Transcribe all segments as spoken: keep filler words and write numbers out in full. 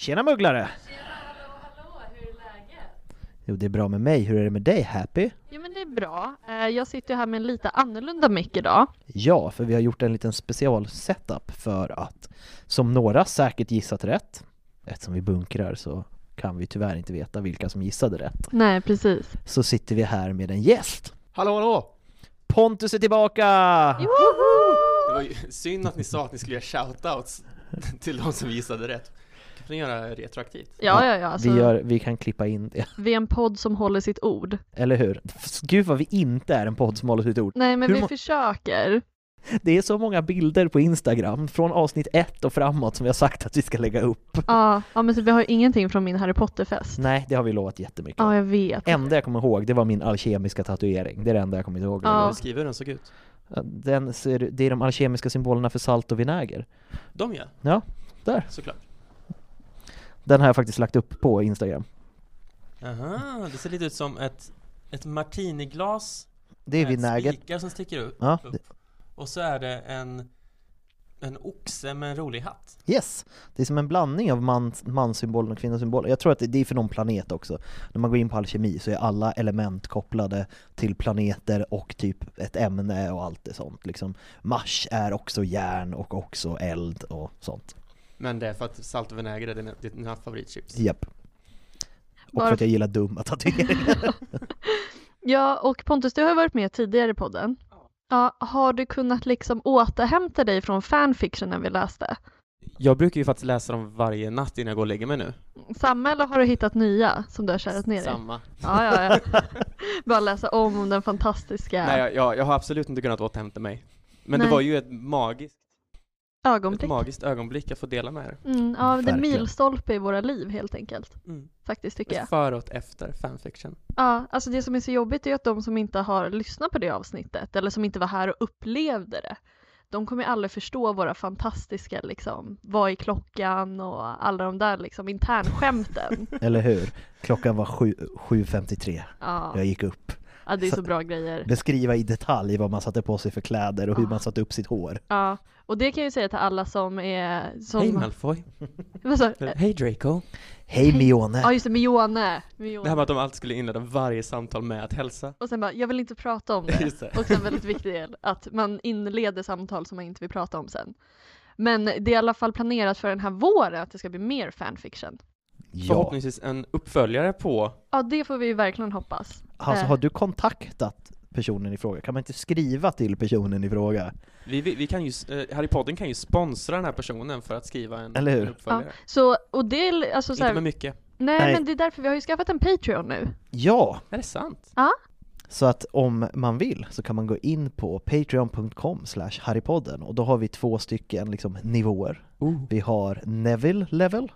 Tjena mugglare! Tjena, hallå, hallå, hur är läget? Jo, det är bra med mig. Hur är det med dig, Happy? Jo, men det är bra. Jag sitter här med en lite annorlunda mick idag. Ja, för vi har gjort en liten special setup för att, som några säkert gissat rätt, eftersom vi bunkrar så kan vi tyvärr inte veta vilka som gissade rätt. Nej, precis. Så sitter vi här med en gäst. Hallå, hallå! Pontus är tillbaka! Joho! Det var ju synd att ni sa att ni skulle göra shoutouts till de som gissade rätt. Kan ni göra retroaktivt? Ja, ja, ja. Alltså, vi, gör, vi kan klippa in det. vi är en podd som håller sitt ord. Eller hur? Gud vad vi inte är en podd som håller sitt ord. Nej, men Hur vi må- försöker. Det är så många bilder på Instagram från avsnitt ett och framåt som vi har sagt att vi ska lägga upp. Ja, ja men så vi har ju ingenting från min Harry Potter-fest. Nej, det har vi lovat jättemycket. Ja, jag vet. enda jag kommer ihåg, det var min alkemiska tatuering. Det är det enda jag kommer ihåg. Ja. Hur skriver den såg ut? Den ser, det är de alkemiska symbolerna för salt och vinäger. De ja. Ja, där. Såklart. Den har jag faktiskt lagt upp på Instagram. Aha, det ser lite ut som ett, ett martiniglas. Det är med vinäger. spikar som sticker upp. Ja, upp. Och så är det en, en oxe med en rolig hatt. yes. Det är som en blandning av mans, manssymbolen och kvinnosymbolen. Jag tror att det, det är för någon planet också. När man går in på alkemi så är alla element kopplade till planeter och typ ett ämne och allt det sånt. Liksom. Mars är också järn och också eld och sånt. Men det är för att salt och vinäger är dina, dina favoritchips. Japp. Och Bara- för att jag gillar dumma tatueringar. Ja, och Pontus, du har varit med tidigare i podden. Ja, har du kunnat liksom återhämta dig från fanfictionen vi läste? Jag brukar ju faktiskt läsa dem varje natt innan jag går och lägger mig nu. Samma, eller har du hittat nya som du har kärat ner i? Samma. Ja, ja, ja. Bara läsa om om den fantastiska Nej, jag, jag, jag har absolut inte kunnat återhämta mig. Men Nej. det var ju ett magiskt, ett ögonblick. magiskt ögonblick att få dela med er. Mm, ja, det är en Verkligen. milstolpe i våra liv helt enkelt. Mm. Faktiskt tycker jag. Ett före och ett efter fanfiction. Ja, alltså det som är så jobbigt är att de som inte har lyssnat på det avsnittet eller som inte var här och upplevde det, de kommer ju aldrig förstå våra fantastiska liksom, vad är klockan och alla de där liksom internskämten. Eller hur? Klockan var sju, sju femtiotre. Ja, Jag gick upp. ja, det är så bra grejer. Beskriva i detalj vad man satte på sig för kläder och hur Ah. man satte upp sitt hår. Ja, och det kan jag ju säga till alla som är... Som, Hej Malfoy. vad sa du? Hej Draco. Hej Mione! Ja, just det, Mione. Mione. Det här med att de alltid skulle inleda varje samtal med att hälsa. Och sen bara, jag vill inte prata om det. Just det. Och sen väldigt viktig del, att man inleder samtal som man inte vill prata om sen. Men det är i alla fall planerat för den här våren att det ska bli mer fanfiction. Ja. Förhoppningsvis en uppföljare på... Ja, det får vi ju verkligen hoppas. Alltså, Eh, har du kontaktat personen i fråga? Kan man inte skriva till personen i fråga? Vi, vi, vi kan ju, eh, Harry Potter kan ju sponsra den här personen för att skriva en, Eller hur? en uppföljare. Så, och det är alltså så Inte här, med mycket. nej, Nej. men det är därför vi har ju skaffat en Patreon nu. Ja! Är det sant? Så att om man vill så kan man gå in på patreon punkt com slash harrypodden och då har vi två stycken liksom, nivåer. Oh. Vi har Neville level.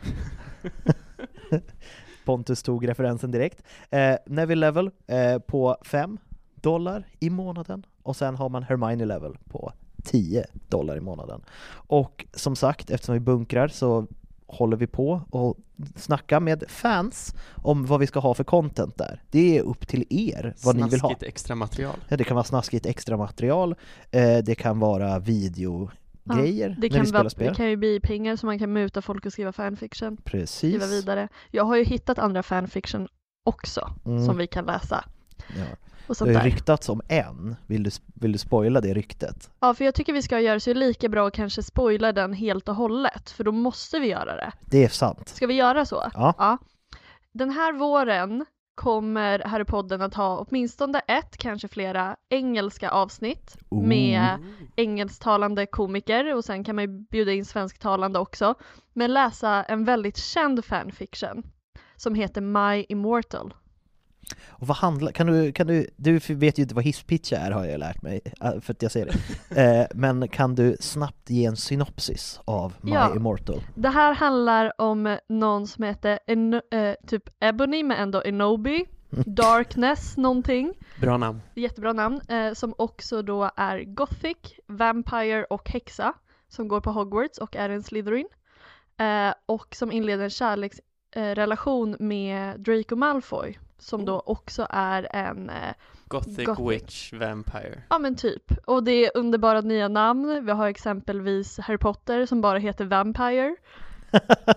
Pontus tog referensen direkt. Eh, Neville level eh, på fem dollar i månaden. Och sen har man Hermione level på tio dollar i månaden. Och som sagt, eftersom vi bunkrar så håller vi på och snacka med fans om vad vi ska ha för content där. Det är upp till er vad ni vill ha. Snaskigt extra material. Ja, det kan vara snaskigt extra material. Eh, det kan vara videogrejer Det när vi kan, spelar vara, spel. det kan ju bli pengar som man kan muta folk och skriva fanfiction. Precis. Skriva vidare. Jag har ju hittat andra fanfiction också Mm. som vi kan läsa. Ja. Och Det sånt har där. ju ryktats om en. Vill du, vill du spoila det ryktet? Ja, för jag tycker vi ska göra så lika bra att kanske spoila den helt och hållet. För då måste vi göra det. Det är sant. Ska vi göra så? Ja. Den här våren kommer Harrypodden att ha åtminstone ett, kanske flera engelska avsnitt Oh. med engelsktalande komiker och sen kan man ju bjuda in svensktalande också. Men läsa en väldigt känd fanfiction som heter My Immortal. Och vad handlar... Kan du, kan du... Du vet ju inte vad hisspitch är, har jag lärt mig. äh, För att jag ser det. eh, men kan du snabbt ge en synopsis av My Ja. Immortal? Det här handlar om någon som heter en, eh, typ Ebony men ändå Enobi. Darkness någonting. Bra namn. Jättebra namn. Eh, som också då är Gothic, Vampire och Häxa. Som går på Hogwarts och är en Slytherin. Eh, och som inleder en kärleksrelation eh, med Draco Malfoy. Som då också är en... Eh, Gothic, Gothic. Witch Vampire. ja men typ. Och det är underbara nya namn. Vi har exempelvis Harry Potter som bara heter Vampire.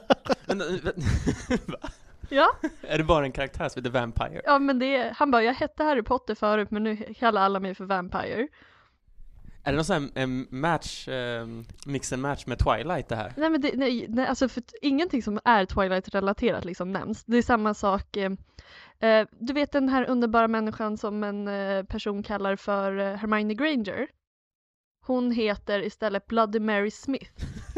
Men, va? Ja, Är det bara en karaktär som heter Vampire? ja men det är, han bara, jag hette Harry Potter förut men nu kallar alla mig för Vampire. Är det någon sån här en match, um, mix and match med Twilight det här? Nej men det, nej, nej alltså för ingenting som är Twilight-relaterat liksom nämns. Det är samma sak, eh, eh, du vet den här underbara människan som en eh, person kallar för eh, Hermione Granger? Hon heter istället Bloody Mary Smith.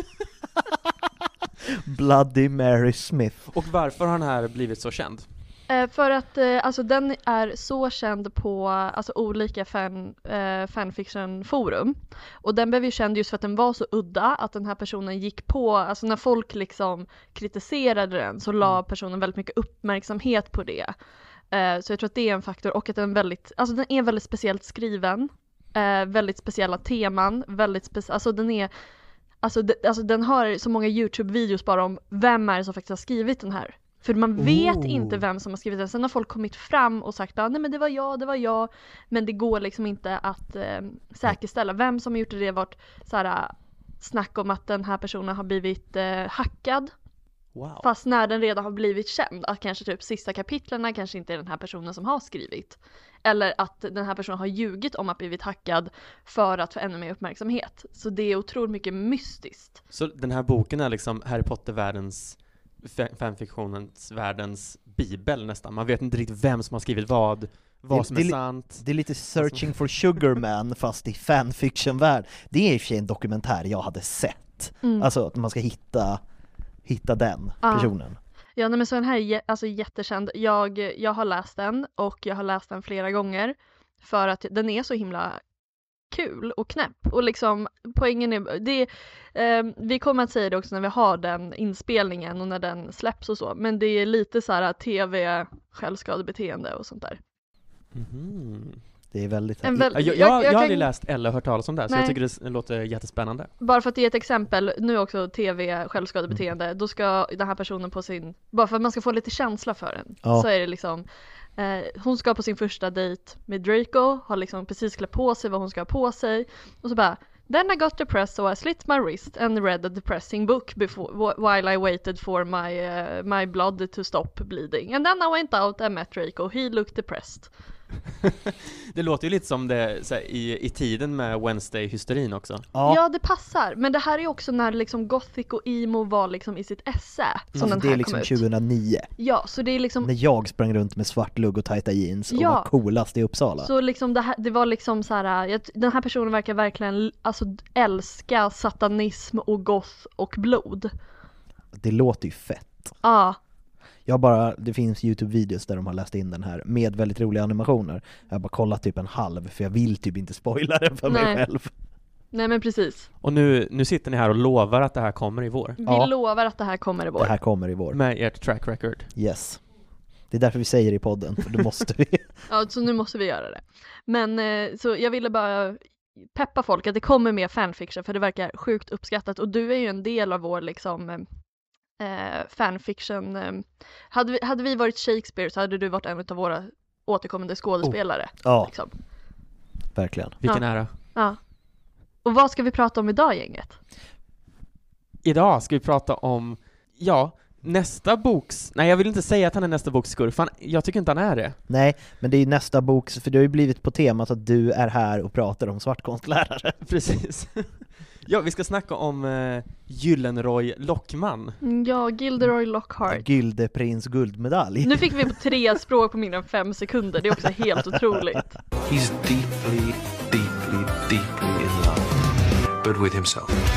Bloody Mary Smith. Och varför har den här blivit så känd? Eh, för att eh, alltså den är så känd på alltså, olika fan, eh, fanfiction-forum. Och den blev ju känd just för att den var så udda att den här personen gick på, alltså när folk liksom kritiserade den så la personen väldigt mycket uppmärksamhet på det. Eh, så jag tror att det är en faktor och att den är väldigt, alltså den är väldigt speciellt skriven. Eh, väldigt speciella teman, väldigt speci- alltså den är alltså, de, alltså den har så många YouTube-videos bara om vem är det som faktiskt har skrivit den här. För man vet Oh. inte vem som har skrivit den. Sen har folk kommit fram och sagt att nej men det var jag, det var jag. Men det går liksom inte att eh, säkerställa vem som har gjort det. Det har varit såhär, snack om att den här personen har blivit eh, hackad. Wow. Fast när den redan har blivit känd. Att kanske typ sista kapitlerna kanske inte är den här personen som har skrivit. Eller att den här personen har ljugit om att blivit hackad för att få ännu mer uppmärksamhet. Så det är otroligt mycket mystiskt. Så den här boken är liksom Harry Potter-världens, fa- fanfiktionens världens bibel nästan. Man vet inte riktigt vem som har skrivit vad, vad Det- som det är är li- sant. Det är lite Searching for Sugar Man fast i fanfiction-värld. Det är i och för sig en dokumentär jag hade sett. Mm. Alltså att man ska hitta, hitta den Ja. personen. Ja, nej, men så den här är jä- alltså jättekänd. Jag, jag har läst den och jag har läst den flera gånger för att den är så himla kul och knäpp. Och liksom poängen är, det, eh, vi kommer att säga det också när vi har den inspelningen och när den släpps och så. Men det är lite så här tv, självskadebeteende och sånt där. Mhm. Det är väldigt... En väl- Jag, jag, Jag- jag, jag har kan- aldrig läst eller hört talas om det här, så Nej. jag tycker det s- låter jättespännande. Bara för att ge ett exempel, nu också tv, självskadebeteende, då ska den här personen på sin, bara för att man ska få lite känsla för den, Ja. så är det liksom eh, hon ska på sin första dejt med Draco, har liksom precis klätt på sig vad hon ska ha på sig, och så bara then I got depressed so I slit my wrist and read a depressing book before, wh- while I waited for my, uh, my blood to stop bleeding. And then I went out and met Draco, he looked depressed. Det låter ju lite som det så här, i, i tiden med Wednesday-hysterin också. Ja, Ja, det passar. Men det här är också när liksom gothic och emo var liksom i sitt esse som alltså den det här är liksom kom ut. tjugohundraniyo. Ja, så det är liksom När jag sprang runt med svart lugg och tajta jeans och Ja. var coolast i Uppsala. så liksom det, här, det var liksom så här, jag, den här personen verkar verkligen alltså älska satanism och goth och blod. Det låter ju fett. Ja, Jag bara, det finns YouTube-videos där de har läst in den här med väldigt roliga animationer. Jag har bara kollat typ en halv för jag vill typ inte spoila den för mig Nej. själv. nej men precis. Och nu, nu sitter ni här och lovar att det här kommer i vår. Vi Ja. lovar att det här kommer i vår. Det här kommer i vår. Med ert track record. Yes. Det är därför vi säger det i podden, för det måste vi. Ja, så nu måste vi göra det. Men eh, så jag ville bara peppa folk att det kommer mer fanfiction för det verkar sjukt uppskattat och du är ju en del av vår liksom eh, fanfiction. Eh, hade, vi, hade vi varit Shakespeare så hade du varit en av våra återkommande skådespelare. Ja, Liksom. verkligen. Vilken Ja. ära. Ja. Och vad ska vi prata om idag, gänget? Idag ska vi prata om, ja, nästa boks... Nej, jag vill inte säga att han är nästa boks skurk, för han, jag tycker inte han är det. Nej, men det är ju nästa bok, för det har ju blivit på temat att du är här och pratar om svartkonstlärare. Precis. Ja, vi ska snacka om uh, Gyllenroy Lockman. Ja, Gilderoy Lockhart. Gyldeprins guldmedalj. Nu fick vi på tre språk på mindre än fem sekunder. Det är också helt otroligt. He's deeply, deeply, deeply in love, but with himself.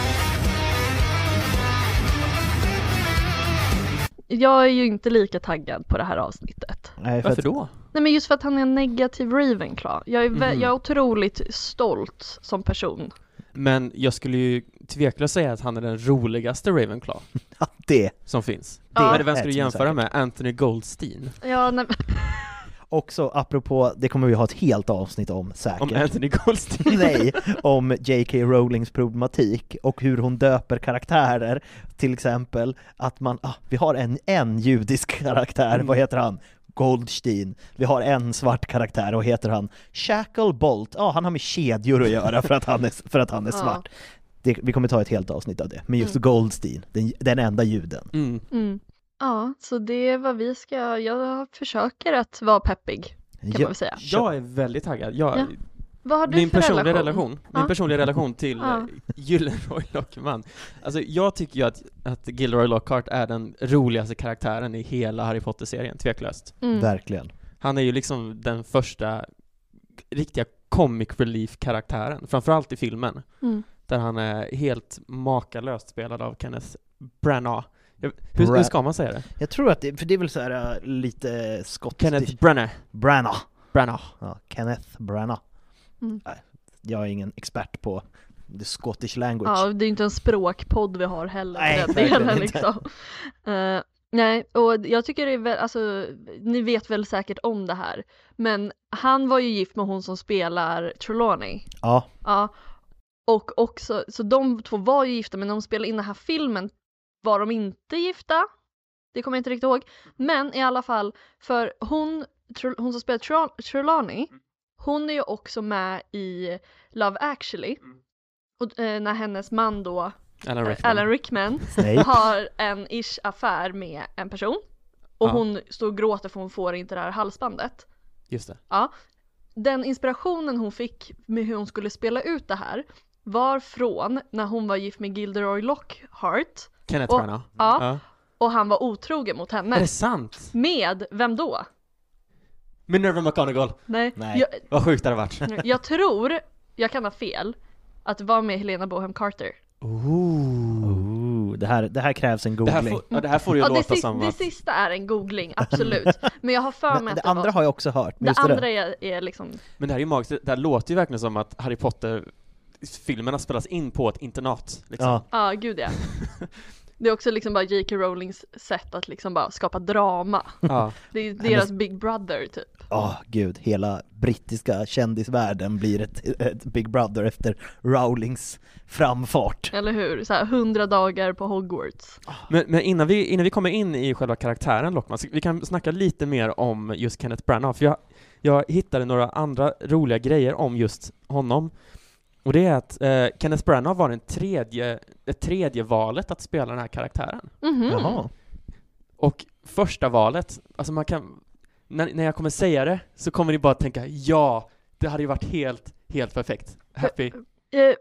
Jag är ju inte lika taggad på det här avsnittet. Nej, för Varför att, då? Nej, men just för att han är en negativ Ravenclaw. Jag är, vä- Mhm. jag är otroligt stolt som person. Men jag skulle ju tveklöst säga att han är den roligaste Ravenclaw ja, det. som finns. Ja. Men vem ska Ett du som är jämföra säkert. med? Anthony Goldstein. Ja, nej, Också apropå, det kommer vi ha ett helt avsnitt om säkert. Om Anthony Goldstein. Nej, om J K Rowlings problematik och hur hon döper karaktärer. Till exempel att man, ah, vi har en, en judisk karaktär, Mm. vad heter han? Goldstein. Vi har en svart karaktär och heter han Shacklebolt. Ja, ah, han har med kedjor att göra för att han är, för att han är Ja. svart. det, vi kommer ta ett helt avsnitt av det. Men just Mm. Goldstein, den, den enda ljuden. Mm. Mm. Ja, så det är vad vi ska, jag försöker att vara peppig, kan man väl säga. Jag är väldigt taggad. Jag, Ja. Vad har du min för personliga relation? relation, min Ja. personliga relation till Ja. ja. Gilderoy Lockhart. Alltså jag tycker ju att, att Gilderoy Lockhart är den roligaste karaktären i hela Harry Potter-serien, tveklöst. Mm. Verkligen. Han är ju liksom den första riktiga comic relief-karaktären, framförallt i filmen, Mm. där han är helt makalöst spelad av Kenneth Branagh. Jag, hur, Bra- hur ska man säga det? Jag tror att det, för det är väl så här äh, lite skottiskt. Kenneth Branagh. Branagh. Branagh. Ja, Kenneth Branagh. Mm. Nej, jag är ingen expert på the Scottish language. Ja, det är inte en språkpodd vi har heller. Nej, Nej, den verkligen delen, inte. liksom. Uh, nej, och jag tycker det är väl, alltså, ni vet väl säkert om det här. Men han var ju gift med hon som spelar Trelawney. Ja, Ja, och också, så de två var ju gifta, men när de spelade in den här filmen var de inte gifta. Det kommer jag inte riktigt ihåg. Men i alla fall, för hon, Tre- hon som spelar Tre- Trelawney, hon är ju också med i Love Actually. Och eh, när hennes man då, Alan eh, Rickman. Alan Rickman, Snape. har en ish affär med en person. Och Ja. hon står och gråter för hon får inte det här halsbandet. Just det. Ja, den inspirationen hon fick med hur hon skulle spela ut det här var från när hon var gift med Gilderoy Lockhart Kenneth Och- Branagh. ja. ja. och han var otrogen mot Är henne. det sant? Med vem då? Minerva McGonagall. Nej, Nej. Jag, Vad sjukt det hade varit. jag tror, jag kan ha fel, att det var med Helena Bonham Carter. Ooh, det, här, det här krävs en Det här, googling. får, ja, det här får ju Ja, det, låta sis, som det att... sista är en googling, absolut. Men jag har för mig Men att det det andra var... har jag också hört. Men Det just andra där. är, är liksom... Men det här är ju magiskt. Det här låter ju verkligen som att Harry Potter-filmerna spelas in på ett internat. Liksom. Ja. Ja, gud ja. Det är också liksom bara J K Rowlings sätt att liksom bara skapa drama. Ja. Det är deras Big Brother typ. Åh gud, hela brittiska kändisvärlden blir ett, ett Big Brother efter Rowlings framfart. Eller hur? Så här hundra dagar på Hogwarts. Men, men innan, vi, innan vi kommer in i själva karaktären Lockman, så vi kan snacka lite mer om just Kenneth Branagh. För jag, jag hittade några andra roliga grejer om just honom. Och det är att eh, Kenneth Branagh var den tredje, det tredje valet att spela den här karaktären. Mhm. Jaha. Och första valet, alltså man kan, när, när jag kommer säga det så kommer ni bara tänka, ja, det hade ju varit helt, helt perfekt. Happy. Eh, eh,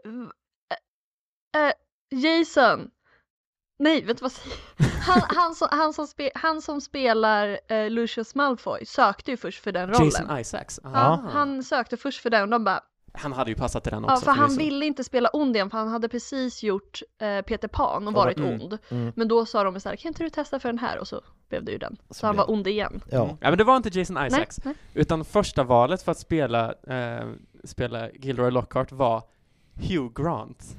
eh, Jason. Nej, vet du vad jag säger? Han, han, som, han, som, spe, han som spelar eh, Lucius Malfoy sökte ju först för den rollen. Jason Isaacs. Ah. Ja, han sökte först för den och de bara, Han hade ju passat till den ja, också. för han förvisso. ville inte spela ond igen för han hade precis gjort eh, Peter Pan och Ja, varit mm, ond. mm. Men då sa de så här, kan inte du testa för den här? Och så blev det ju den. Så, Så han blev var ond igen. Ja. Mm. Ja, men det var inte Jason Isaacs. Nej, Utan första valet för att spela, eh, spela Gilderoy Lockhart var Hugh Grant.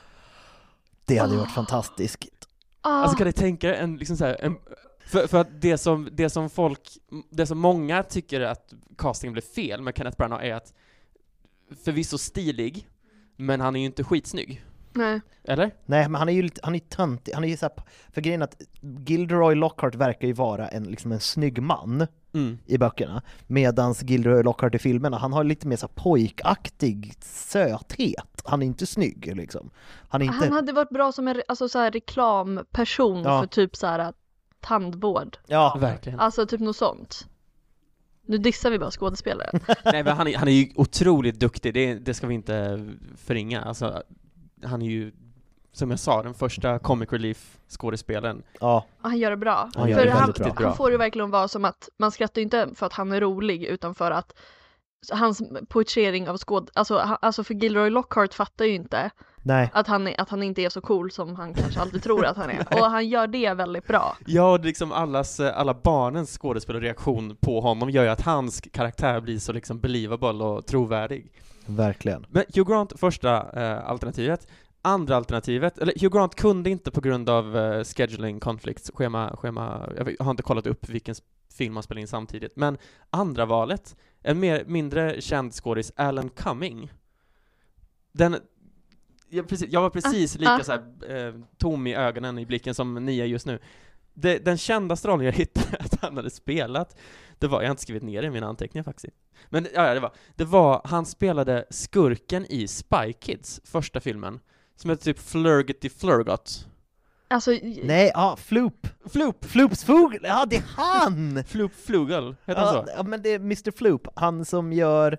Det hade ju Ah. varit fantastiskt. ah, Alltså kan ni tänka er en, liksom så här, en för, för att det som, det som folk, det som många tycker att castingen blev fel med Kenneth Branagh är att förvisso stilig, men han är ju inte skitsnygg. nej. Eller? Nej, men han är ju lite, han är töntig, han är ju så här, för grejen att Gilderoy Lockhart verkar ju vara en, liksom en snygg man Mm. i böckerna, medans Gilderoy Lockhart i filmerna, han har lite mer så här pojkaktig söthet. Han är inte snygg liksom. Han är inte... Han hade varit bra som en re- alltså, så här, reklamperson Ja. för typ så här tandvård. Ja, Verkligen. Alltså typ något sånt. Nu dissar vi bara skådespelaren. Nej, men han är, han är ju otroligt duktig, det, det ska vi inte förringa. Alltså, han är ju, som jag sa, den första comic relief skådespelaren. ja, Han gör det bra. Han gör för det han, väldigt bra. han får det verkligen vara som att man skrattar inte för att han är rolig utan för att hans poetering av skåd... Alltså, han, alltså för Gilderoy Lockhart fattar ju inte nej. att han, är, att han inte är så cool som han kanske alltid tror att han är. Och han gör det väldigt bra. Ja, och liksom allas, alla barnens skådespelarreaktion på honom gör ju att hans karaktär blir så liksom believable och trovärdig. Verkligen. Men Hugh Grant, första eh, alternativet. Andra alternativet, eller Hugh Grant kunde inte på grund av eh, scheduling conflicts, schema, schema, jag har inte kollat upp vilken film man spelar in samtidigt, men andra valet, en mer, mindre känd skådis, Alan Cumming. Den, jag, precis, jag var precis lika ah. så här, eh, tom i ögonen, i blicken som ni är just nu. Det, den kändaste rollen jag hittade att han hade spelat, det var, jag har inte skrivit ner det i mina anteckningar faktiskt. Men ja, det var, det var, han spelade skurken i Spy Kids, första filmen, Som heter typ Flurgety Flurgot. Alltså, Nej, ja, Floop. Floop! Floops Fugl, ja det är han! Floop Flugel, heter han Ja, så? ja, men det är mister Floop, han som gör...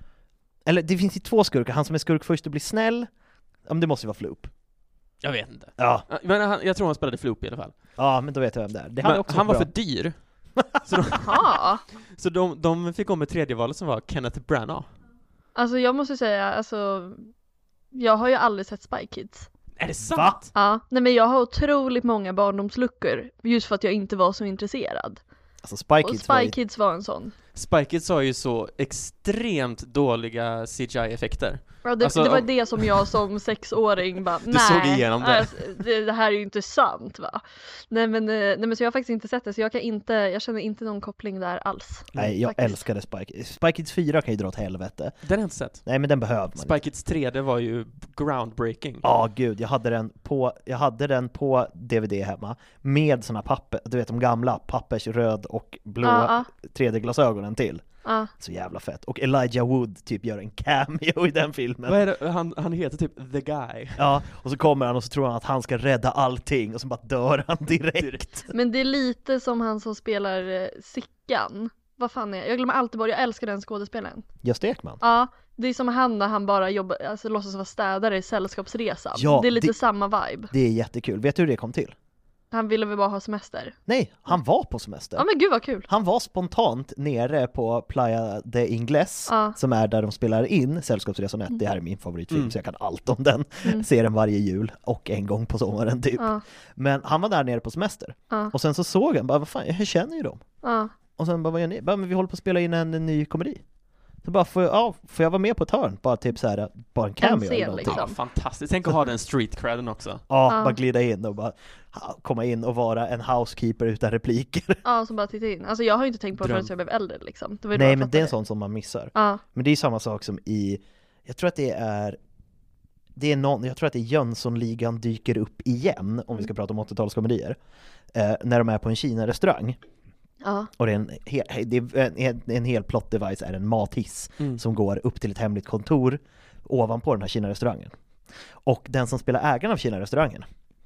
Eller det finns ju två skurkar, han som är skurk först och blir snäll. Ja, men det måste ju vara Floop. Jag vet inte. Ja, Ja, Men han, jag tror han spelade Floop i alla fall. ja men då vet jag vem det är. Det han är Men också han var bra. för dyr. Så, de, ja. så de, de fick om med tredje valet som var Kenneth Branagh. Alltså jag måste säga, alltså jag har ju aldrig sett Spy Kids. Är det sant? Va? Ja, nej men jag har otroligt många barndomsluckor just för att jag inte var så intresserad. Alltså Spy Och Kids var Spy ju... Kids var en sån. Spy Kids har ju så extremt dåliga C G I-effekter. Ja, det, Alltså, det var om- det som jag som sexåring bara, Du nej, såg igenom det. Alltså, det, det här är ju inte sant va. Nej men, eh, nej men så jag har faktiskt inte sett det, så jag kan inte, jag känner inte någon koppling där alls. Nej, jag faktiskt. älskade Spy Kids. Spy Kids fyra kan ju dra åt helvete. Den har jag inte sett. Nej, men den behöver man Spy Kids tre, det var ju groundbreaking. Ja, gud, jag hade den på, jag hade den på D V D hemma med såna papper, du vet de gamla pappers röd och blå Ja, tre D-glasögonen till. Ja. Så jävla fett. Och Elijah Wood typ gör en cameo i den filmen. Vad är det? Han, han heter typ The Guy. Ja, och så kommer han och så tror han att han ska rädda allting och så bara dör han direkt. Men det är lite som han som spelar eh, Sickan. Vad fan är jag? Jag glömmer alltid bort, jag älskar den skådespelaren. Gösta Ekman. Ja, det är som han när han bara jobbar, alltså låtsas vara städare i Sällskapsresan. Ja, det är lite det- samma vibe. Det är jättekul. Vet du hur det kom till? Han ville väl bara ha semester. Nej, han var på semester. Ja men gud vad kul. Han var spontant nere på Playa de Ingles, Ja. som är där de spelar in Sällskapsresan ett. Det här är min favoritfilm, Mm. så jag kan allt om den. Mm. Ser den varje jul och en gång på sommaren typ. Ja, Men han var där nere på semester. ja, Och sen så såg han, bara, vad fan, jag känner ju dem. ja. Och sen bara, vad gör ni? Bara, men vi håller på att spela in en, en ny komedi. Så bara, får jag, ja, får jag vara med på ett hörn? Bara typ så här, bara en cameo scen, eller någonting. liksom. Ja, fantastiskt. Tänk att ha den street credden också. Ja, Ja. bara glida in och bara ha, komma in och vara en housekeeper utan repliker. Ja, som bara titta in. Alltså jag har ju inte tänkt på det Dröm. förrän jag blev äldre liksom. Det var ju då Nej, jag men det är en fattade. sån som man missar. Ja, Men det är samma sak som i, jag tror att det är det är någon, jag tror att det är Jönssonligan dyker upp igen, om vi ska prata om åttiotalskomedier, eh, när de är på en Kina-restaurang. ja, Och det är en, he, det är en, en hel plot device är en mathiss Mm. som går upp till ett hemligt kontor ovanpå den här Kina-restaurangen. Och den som spelar ägaren av Kina-restaurangen,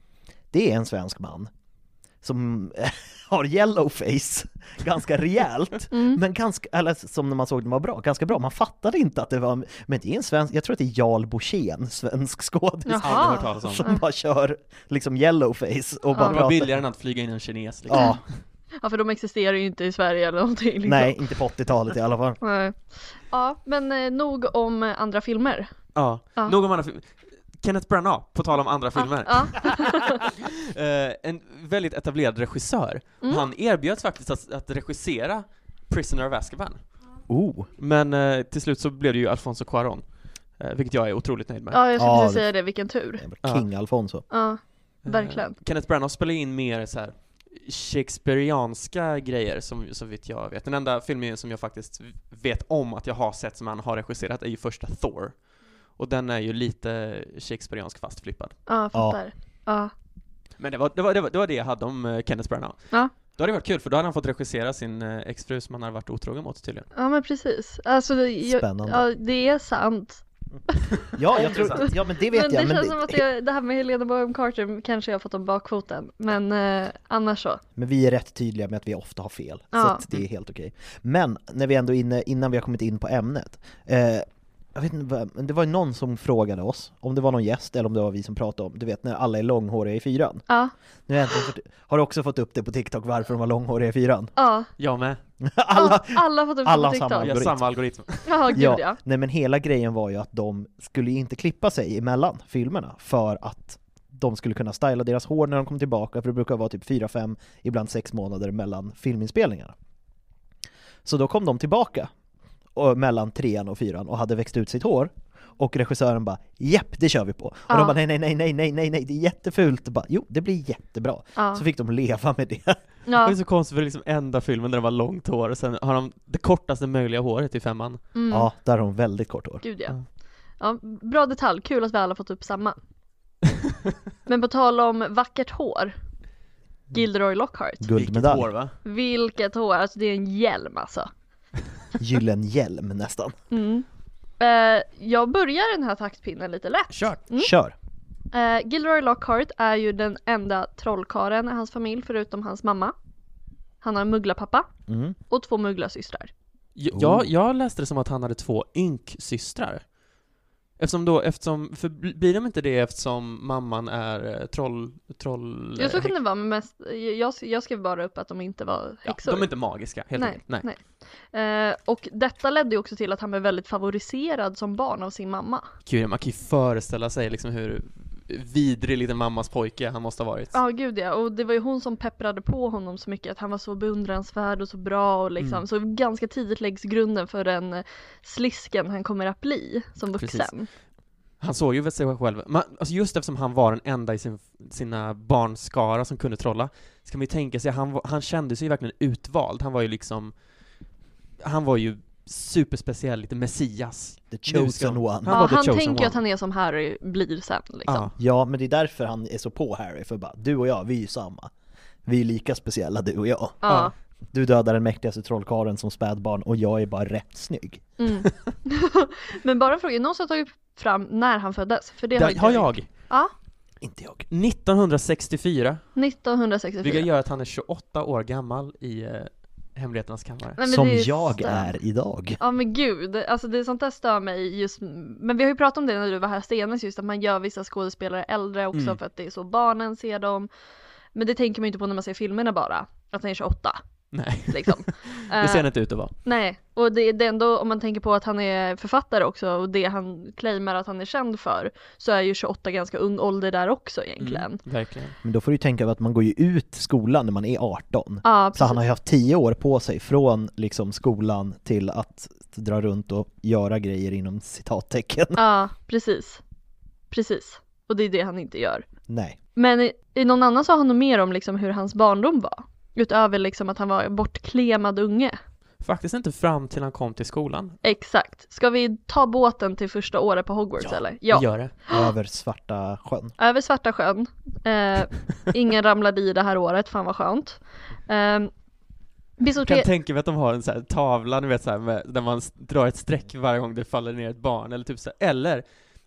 det är en svensk man som har yellowface ganska rejält, Mm. men ganska, eller som när man såg den var bra, ganska bra. Man fattade inte att det var, men det är en svensk, jag tror att det är Jarl Borssén, svensk skådis, Jaha. Aldrig hört talas om. som bara kör liksom yellowface och Ja. bara Det var pratar. billigare än att flyga in en kines liksom. Ja, ja, för de existerar ju inte i Sverige eller någonting liksom. nej, inte på åttiotalet i alla fall. Nej. Ja, men eh, nog om eh, andra filmer. Ja, Ja. nog om andra filmer. Kenneth Branagh, på tal om andra filmer. Ja, Eh, en väldigt etablerad regissör. Mm. Han erbjöds faktiskt att, att regissera Prisoner of Azkaban. Oh, Men eh, till slut så blev det ju Alfonso Cuarón. Eh, vilket jag är otroligt nöjd med. ja jag skulle Ja, precis det- säga det, vilken tur. Ja. King Alfonso. Ja, verkligen. Eh, Kenneth Branagh spelar in mer så här shakespearianska grejer som så vitt jag vet. Den enda filmen som jag faktiskt vet om att jag har sett som han har regisserat är ju första Thor. Och den är ju lite shakespeariansk fast flippad. Ja, fattar. Ja. Men det var det, var, det, var, det var det jag hade om uh, Kenneth Branagh. Ja. Då hade det varit kul, för då hade han fått regissera sin uh, exfru som han hade varit otrogen mot tydligen. Ja men precis. Alltså, det- jag, Spännande. ja, det är sant. Ja, jag tror, ja men det vet men det jag. känns Men som att det, det, det här med Helena Bonham Carter kanske jag har fått om bakfoten. Men eh, annars så. men vi är rätt tydliga med att vi ofta har fel. Så Ja. att det är helt okej. Men när vi ändå är inne, innan vi har kommit in på ämnet. Eh, jag vet inte, vad- men det var ju någon som frågade oss, om det var någon gäst eller om det var vi som pratade om, du vet när alla är långhåriga i fyran. Ja, Nu har, jag äntligen fått, har du också fått upp det på TikTok varför de var långhåriga i fyran? ja. Jag med. alla, Ja, alla har fått upp alla det har på samma TikTok. Jag har algoritm. samma algoritm. Ja, gud ja. Ja, nej men hela grejen var ju att de skulle ju inte klippa sig emellan filmerna för att de skulle kunna styla deras hår när de kom tillbaka, för det brukar vara typ fyra, fem, ibland sex månader mellan filminspelningarna. Så då kom de tillbaka och, mellan trean och fyran och hade växt ut sitt hår. Och regissören bara, japp, det kör vi på. Och Ja. de bara, nej, nej, nej, nej, nej, nej, nej, det är jättefult. Och bara, jo, det blir jättebra. Ja. Så fick de leva med det. Det Ja. är så konstigt, för liksom enda filmen där det var långt hår, och sen har de det kortaste möjliga håret i femman. Mm. Ja, där har de väldigt kort hår. Gud ja. Ja. Ja, bra detalj, kul att vi alla fått upp samma. Men på tal om vackert hår, Gilderoy Lockhart. Vilket hår, Guldmedalj. va? Vilket hår, alltså det är en hjälm alltså. Gyllen hjälm nästan. Mm. Eh, jag börjar den här taktpinnen lite lätt. Kört! Mm. Kör. Uh, Gilderoy Lockhart är ju den enda trollkaren i hans familj förutom hans mamma. Han har en mugglarpappa Mm. och två mugglarsystrar. J- Oh. jag, jag läste det som att han hade två ynksystrar. Eftersom då, eftersom, för bl- blir de inte det eftersom mamman är eh, troll, troll... Jo, så eh, kan det vara, men mest, jag, jag skrev bara upp att de inte var ja, häxor. de är inte magiska, helt Nej, enkelt. Nej. nej. Eh, och detta ledde ju också till att han blev väldigt favoriserad som barn av sin mamma. Gud, man kan ju föreställa sig liksom hur vidrig liten mammas pojke han måste ha varit. Ja, gud ja. Och det var ju hon som pepprade på honom så mycket, att han var så beundransvärd och så bra och liksom. Mm. Så ganska tidigt läggs grunden för den eh, slisken han kommer att bli som vuxen. Precis. Han såg ju väl sig själv, man, alltså just eftersom han var den enda i sin, sina barnskara som kunde trolla, ska man ju tänka sig, han, var- han kände sig ju verkligen utvald. Han var ju liksom, han var ju superspeciell, lite messias. The Nu chosen ska- one. Han Ja, var the han chosen tänker one. att han är som Harry blir sen liksom. Ja. Ja, men det är därför han är så på Harry, för bara, du och jag, vi är ju samma. Vi är lika speciella, du och jag. Ja. Du dödar den mäktigaste trollkarlen som spädbarn och jag är bara rätt snygg. Mm. Men bara fråga, någon som har tagit fram när han föddes? För det har, Där inte har gjort. jag, Ja, Inte jag. nittonhundrasextiofyra, nittonhundrasextiofyra. vilket gör att han är tjugoåtta år gammal i eh, Hemligheternas kammare. Nej, men Som det är jag stört. är idag. Ja men gud, alltså det är sånt där stör mig just, men vi har ju pratat om det när du var här senast, just att man gör vissa skådespelare äldre också Mm. för att det är så barnen ser dem. Men det tänker man ju inte på när man ser filmerna bara, att han är tjugoåtta Nej, liksom. det ser han inte ut att vara. Nej, och det, det är ändå, om man tänker på att han är författare också och det han claimar att han är känd för, så är ju tjugoåtta ganska ung ålder där också egentligen. Mm, verkligen. Men då får du ju tänka att man går ju ut skolan när man är arton. Ja, Så precis. han har ju haft tio år på sig från liksom skolan till att dra runt och göra grejer inom citattecken. Ja, precis. Precis. Och det är det han inte gör. Nej. Men i, i någon annan sa han nog mer om liksom hur hans barndom var. Utöver liksom att han var bortklemad unge. Faktiskt inte fram till han kom till skolan. Exakt. Ska vi ta båten till första året på Hogwarts Ja, eller? Vi gör det. Över Svarta sjön. Över Svarta sjön. Eh, ingen ramlade i det här året, fan vad skönt. Eh, vi så Jag kan tre... tänka mig att de har en så här tavla, ni vet så här, med, där man s- drar ett streck varje gång det faller ner ett barn, eller typ så här, eller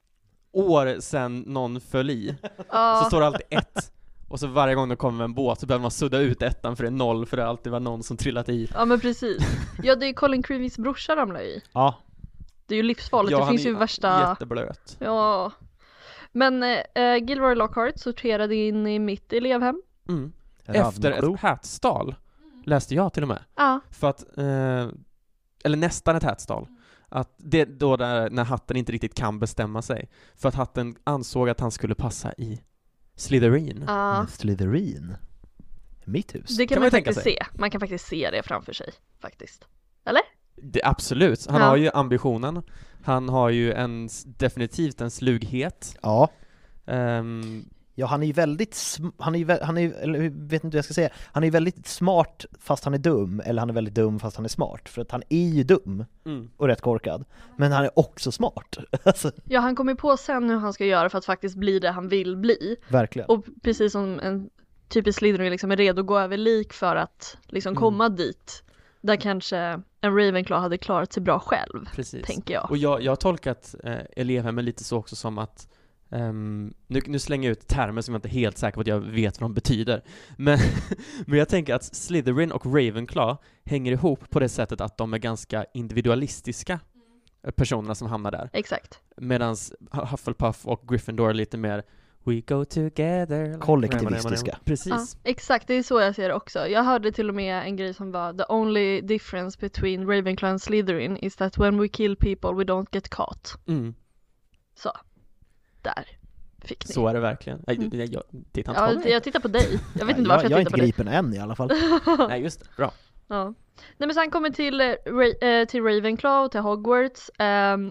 år sedan någon föll i, Ja, så står det alltid ett. Och så varje gång det kommer en båt så behöver man sudda ut ettan för det är noll, för det alltid var någon som trillat i. ja men precis. Ja, det är Colin Creevys brorsa ramlar i. Ja, Det är ju livsfarligt, Ja, det han finns är ju värsta... jätteblöt. Ja. Men eh, Gilderoy Lockhart sorterade in i mitt elevhem. Mm. Efter Ravenclaw. ett hätstal läste jag till och med. Ja, För att, eh, eller nästan ett hätstal. Att det är då där när hatten inte riktigt kan bestämma sig. För att hatten ansåg att han skulle passa i Slytherin. ja. Men Slytherin. Mitt hus. Det kan, Kan man man tänka faktiskt sig. se. Man kan faktiskt se det framför sig, faktiskt. Eller? Det, absolut. Han Ja. har ju ambitionen. Han har ju en, definitivt en slughet. Ja. Ehm, Ja, han är ju väldigt sm- han är ju, vä- han är ju, eller jag vet inte vad jag ska säga. Han är ju väldigt smart fast han är dum, eller han är väldigt dum fast han är smart. För att han är ju dum mm. och rätt korkad. Men han är också smart. Alltså, Ja, han kommer ju på sen hur han ska göra för att faktiskt bli det han vill bli. verkligen. Och precis som en typisk Slytherin liksom är redo att gå över lik för att liksom Mm. komma dit. Där kanske en Ravenclaw hade klarat sig bra själv, Precis. tänker jag. Och jag, jag har tolkat eh, elevhemmen lite så också som att ehm, nu, nu slänger jag ut termer som jag inte är helt säker på att jag vet vad de betyder. Men, men jag tänker att Slytherin och Ravenclaw hänger ihop på det sättet att de är ganska individualistiska eh, personerna som hamnar där. Exakt. Medan Hufflepuff och Gryffindor är lite mer We go together. like- Kollektivistiska. Precis. Ja, exakt, det är så jag ser det också. Jag hörde till och med en grej som var: the only difference between Ravenclaw and Slytherin is that when we kill people we don't get caught. Mm. Så, där fick ni. Så är det verkligen. Nej, Mm. du- jag, jag, titta inte Ja, på mig. jag tittar på dig. Jag vet inte jag, varför jag jag, är tittar inte på dig. gripen än i alla fall. Nej, just det. Bra. Ja. Nej men sen kommer till, eh, Ra- eh, till Ravenclaw, till Hogwarts. ehm,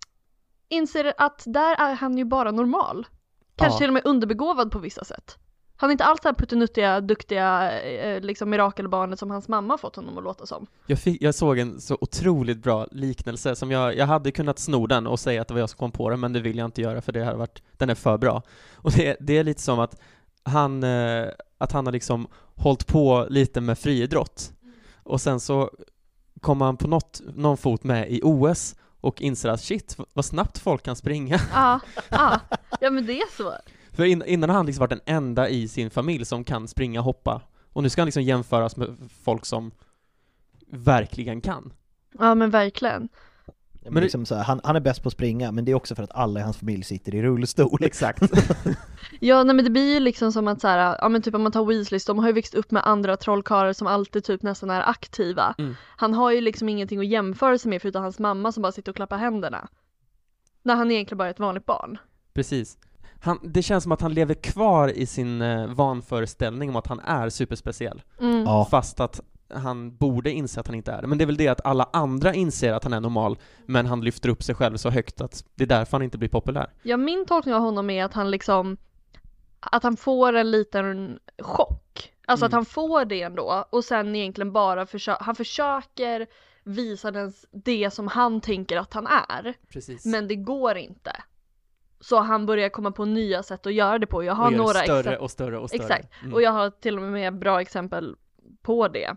inser att där är han ju bara normal. Kanske Ja. till och med underbegåvad på vissa sätt. Han är inte alls det här puttenuttiga, duktiga eh, liksom mirakelbarnet som hans mamma fått honom att låta som. Jag, fick, jag såg en så otroligt bra liknelse som jag, jag hade kunnat sno den och säga att det var jag som kom på den, men det vill jag inte göra för det hade varit, den är för bra. Och det, det är lite som att han, eh, att han har liksom hållit på lite med friidrott och sen så kommer han på något, någon fot med i O S och inser att shit, vad snabbt folk kan springa. Ja, ja. Ja men det är så. För in, innan har han liksom varit den enda i sin familj som kan springa och hoppa. Och nu ska han liksom jämföras med folk som verkligen kan. Ja, men verkligen. Men men liksom så här, han, han är bäst på att springa, men det är också för att alla i hans familj sitter i rullstol. Exakt. Ja, nej, men det blir ju liksom som att så här, ja men typ om man tar Weasleys, de har ju växt upp med andra trollkarlar som alltid typ nästan är aktiva. Mm. Han har ju liksom ingenting att jämföra sig med förutom hans mamma som bara sitter och klappar händerna. När han egentligen bara är ett vanligt barn. Precis. Han, det känns som att han lever kvar i sin eh, vanföreställning om att han är superspeciell. Mm. Ja. Fast att han borde inse att han inte är det. Men det är väl det att alla andra inser att han är normal, men han lyfter upp sig själv så högt att det är därför han inte blir populär. Ja, min tolkning av honom är att han liksom att han får en liten chock. Alltså Mm. att han får det ändå och sen egentligen bara försö- han försöker visa den, det som han tänker att han är. Precis. Men det går inte. Så han börjar komma på nya sätt att göra det på. Jag har och gör några det större exempel. och större och större. Exakt. Mm. Och jag har till och med bra exempel på det.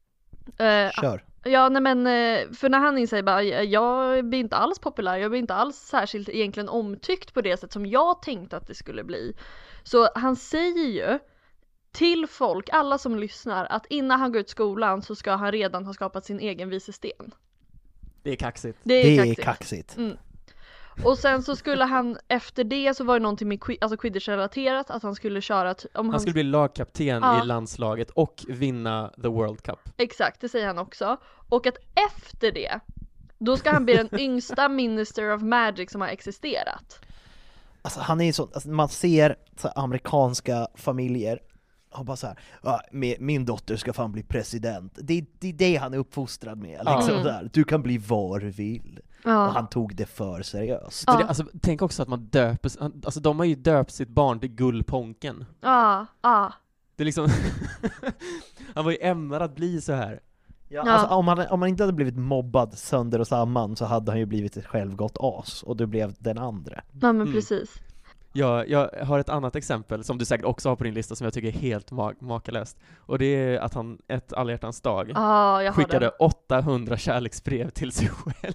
Uh, Kör. Ja, nej men uh, för när han inser bara, jag blir inte alls populär, jag blir inte alls särskilt egentligen omtyckt på det sätt som jag tänkte att det skulle bli. Så han säger ju till folk, alla som lyssnar, att innan han går ut skolan så ska han redan ha skapat sin egen visesten. Det är kaxigt. Det är Det är kaxigt. kaxigt. Mm. Och sen så skulle han, efter det så var det någonting med qui- alltså Quidditch-relaterat, att han skulle köra, t- om han, Han skulle bli lagkapten Ja. i landslaget och vinna the World Cup. exakt, det säger han också. Och att efter det, då ska han bli den yngsta Minister of Magic som har existerat. Alltså, han är ju så, alltså, man ser så här, amerikanska familjer och bara så här, "Ja, min, min dotter ska fan bli president." Det, det är det han är uppfostrad med. Liksom, Mm. där. Du kan bli vad du vill. Ja. Och han tog det för seriöst. Ja. Det, alltså, tänk också att man döper, alltså de har ju döpt sitt barn till Gullponken. Ja, ja. Det är liksom, han var ju ämnad att bli så här. Ja, Ja. alltså, om, han, om han inte hade blivit mobbad sönder och samman så hade han ju blivit ett självgott as och du blev den andra. Ja, men Mm. precis. Jag, jag har ett annat exempel som du säkert också har på din lista som jag tycker är helt ma- makalöst. Och det är att han ett alla hjärtans dag Ja, jag har skickade den. åttahundra kärleksbrev till sig själv.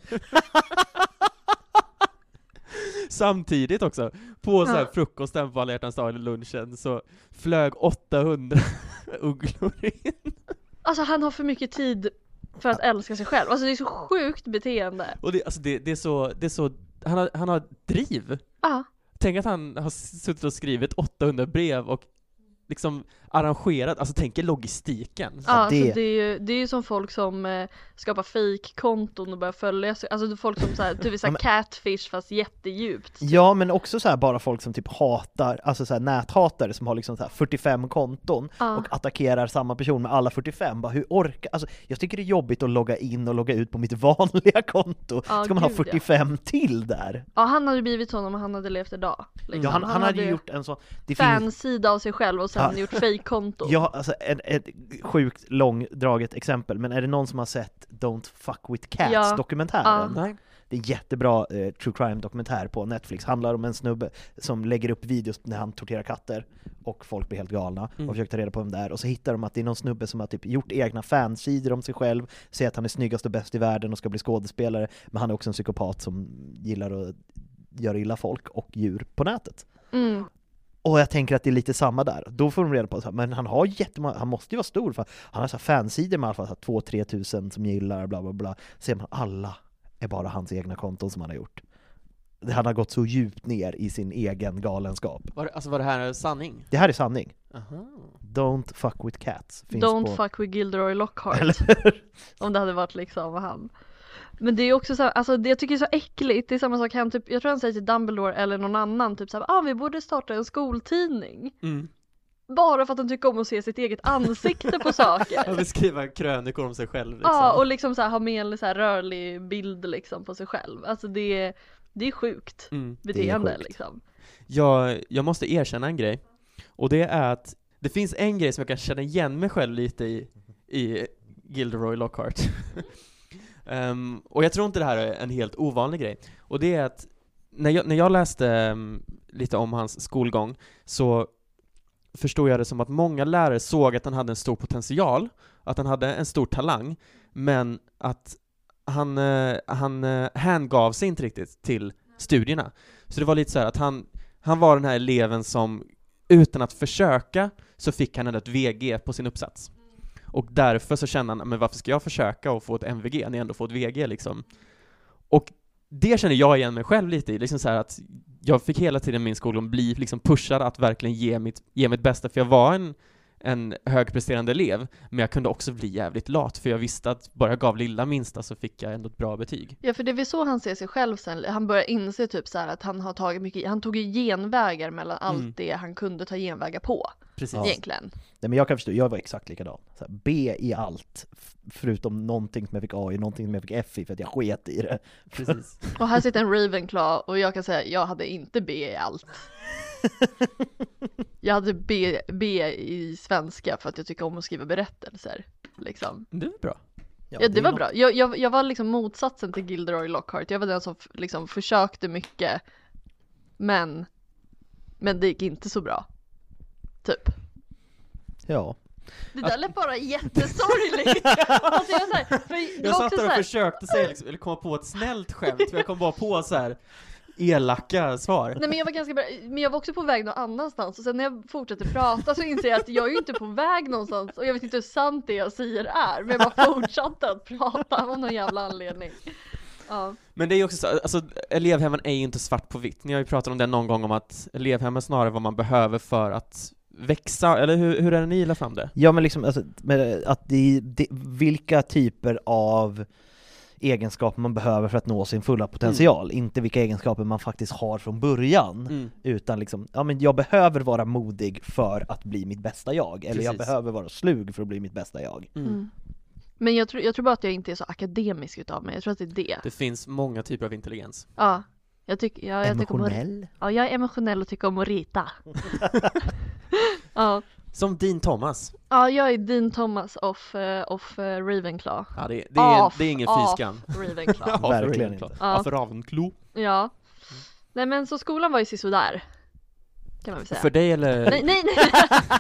Samtidigt också, på så här Ja. frukosten på alla hjärtans dag eller lunchen så flög åttahundra ugglor in. Alltså han har för mycket tid för att älska sig själv. Alltså det är så sjukt beteende. Och det, alltså det, det är så, det är så han, har, han har driv. Ja. Tänk att han har suttit och skrivit åttahundra brev och liksom arrangerat, alltså tänk er logistiken. Ja, Ja, alltså det- det är ju det är ju som folk som eh, skapar fake-konton och börjar följa sig. Alltså det är folk som så här, typ så här Ja, men- catfish fast jättedjupt. Ja, men också så här bara folk som typ hatar, alltså så här näthatare som har liksom så här fyrtiofem konton Ja. och attackerar samma person med alla fyrtiofem. Bara hur orkar, alltså jag tycker det är jobbigt att logga in och logga ut på mitt vanliga konto. Ja, Ska man ha gud, ja. fyrtiofem till där? Ja, han hade blivit honom om han hade levt idag. Liksom. Ja, han, han, hade ju gjort en sån, det finns, fansida av sig själv och sen Ja. gjort fake-konto. ja, alltså ett, ett sjukt långdraget exempel, men är det någon som har sett Don't Fuck With Cats Ja. dokumentären? Nej. Det är en jättebra eh, true crime dokumentär på Netflix. Handlar om en snubbe som lägger upp videos när han torterar katter och folk blir helt galna Mm. och försöker ta reda på vem det är. Och så hittar de att det är någon snubbe som har typ gjort egna fansidor om sig själv, säger att han är snyggast och bäst i världen och ska bli skådespelare, men han är också en psykopat som gillar att göra illa folk och djur på nätet. Mm. Och jag tänker att det är lite samma där. Då får de reda på att men han har jättemånga, han måste ju vara stor för han har så här fansidor med i alla fall två till tre tusen som gillar bla bla bla. Ser man alla är bara hans egna konton som han har gjort. Han har gått så djupt ner i sin egen galenskap. Var, det- alltså var det här sanning? Det här är sanning. Aha. Don't fuck with cats. Finns Don't på... fuck with Gilderoy Lockhart. Eller? Om det hade varit liksom han. Men det är också så här, alltså det jag tycker är så äckligt. Det är samma sak han typ, jag tror han säger till Dumbledore eller någon annan typ så här, ah vi borde starta en skoltidning. Mm. Bara för att han tycker om att se sitt eget ansikte på saker. Han vill skriva krönikor om sig själv liksom. Ja, och liksom så här, ha med en så här rörlig bild liksom på sig själv. Alltså det är, det är sjukt Mm. beteende sjukt. liksom. Jag, jag måste erkänna en grej. Och det är att det finns en grej som jag kan känna igen mig själv lite i, i Gilderoy Lockhart. um, och jag tror inte det här är en helt ovanlig grej. Och det är att när jag, när jag läste um, lite om hans skolgång så förstod jag det som att många lärare såg att han hade en stor potential, att han hade en stor talang, men att han, uh, han uh, hängav sig inte riktigt till studierna. Så det var lite så här att han Han var den här eleven som utan att försöka så fick han ändå ett V G på sin uppsats. Och därför så kände han, men varför ska jag försöka och få ett M V G när jag ändå får ett V G liksom? Och det känner jag igen mig själv lite i, liksom så här att jag fick hela tiden min skolgång bli liksom pushad att verkligen ge mitt, ge mitt bästa, för jag var en, en högpresterande elev, men jag kunde också bli jävligt lat, för jag visste att bara jag gav lilla minsta så fick jag ändå ett bra betyg. Ja, för det är väl så han ser sig själv sen. Han börjar inse typ så här att han har tagit mycket, han tog ju genvägar mellan allt Mm. det han kunde ta genvägar på. Precis. Ja. Egentligen. Nej, men jag kan förstå, jag var exakt likadan. Så här, B i allt, f- förutom någonting som jag fick A i, någonting som jag fick F i för att jag sket i det. Precis. Och här sitter en Ravenclaw och jag kan säga jag hade inte B i allt. Jag hade B, B i svenska för att jag tycker om att skriva berättelser. Liksom. Det är bra. Ja, är det var något- bra. Jag, jag, jag var liksom motsatsen till Gilderoy Lockhart. Jag var den som f- liksom försökte mycket. Men, men det gick inte så bra. Typ. Ja. Det där lät bara jättesorgligt. Alltså jag, så här, för det Jag var satt också där så och här, försökte säga, liksom, eller komma på ett snällt skämt, för jag kom bara på så här elaka svar. nej men jag var ganska bra, men jag var också på väg någon annanstans. Och sen när jag fortsatte prata så inser jag att jag är ju inte på väg någonstans. Och jag vet inte hur sant det jag säger är. Men jag bara fortsatte att prata av någon jävla anledning. Ja. Men det är ju också så, alltså elevhemmen är ju inte svart på vitt. Ni har ju pratat om det någon gång, om att elevhemmen snarare vad man behöver för att växa, eller hur, hur är det ni la fram det? Ja, men liksom alltså, med att det, det, vilka typer av egenskaper man behöver för att nå sin fulla potential, Mm. inte vilka egenskaper man faktiskt har från början, Mm. utan liksom, ja men jag behöver vara modig för att bli mitt bästa jag, eller jag Precis. behöver vara slug för att bli mitt bästa jag. Mm. Mm. Men jag tror, jag tror bara att jag inte är så akademisk utav mig. Jag tror att det är det. Det finns många typer av intelligens. Ja. Jag tycker, ja, jag tycker om att, Emotionell. ja, jag är emotionell och tycker om att rita. Ja. Som Dean Thomas. Ja, jag är Dean Thomas of, uh, of uh, Ravenclaw. Ja, det, det, är, Off, det är ingen off. fyskan. Ravenclaw. Ja, Verkligen Ravenclaw. inte. Ja. Ja, för Ravenclaw. Ja. Nej men så skolan var ju sisådär. Kan man väl säga. För dig eller? Nej, nej, nej.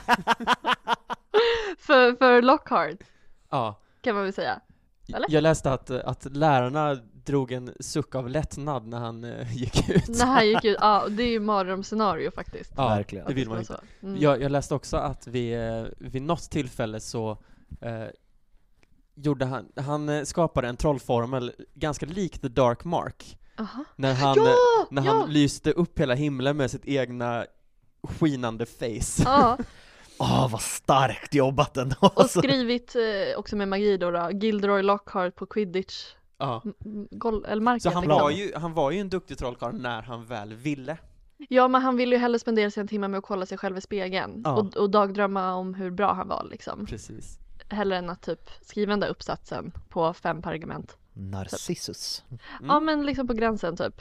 för, för Lockhart Ja. kan man väl säga. Eller? Jag läste att, att lärarna drog en suck av lättnad när han uh, gick ut. När han gick ut, ja, det är ju mardrömsscenario faktiskt. Ja, Verkligen. det vill man Att det inte. var så. Mm. Jag, jag läste också att vid, eh, vid något tillfälle så eh, gjorde han, han eh, skapade en trollformel ganska lik The Dark Mark. Aha. När han, Ja, eh, när ja. han lyste upp hela himlen med sitt egna skinande face. Ja, Åh, vad starkt jobbat ändå. och alltså. skrivit eh, också med magi då, då Gilderoy Lockhart på Quidditch Ja. m- m- gol- eller marken. Så han liksom. var, ju, han var ju en duktig trollkarl när han väl ville. Ja, men han ville ju hellre spendera sig en timme med att kolla sig själv i spegeln Ja. och, och dagdrömma om hur bra han var liksom. Precis. Hellre än att typ skriva den där uppsatsen på fem pergament. Narcissus. Mm. Ja, men liksom på gränsen typ.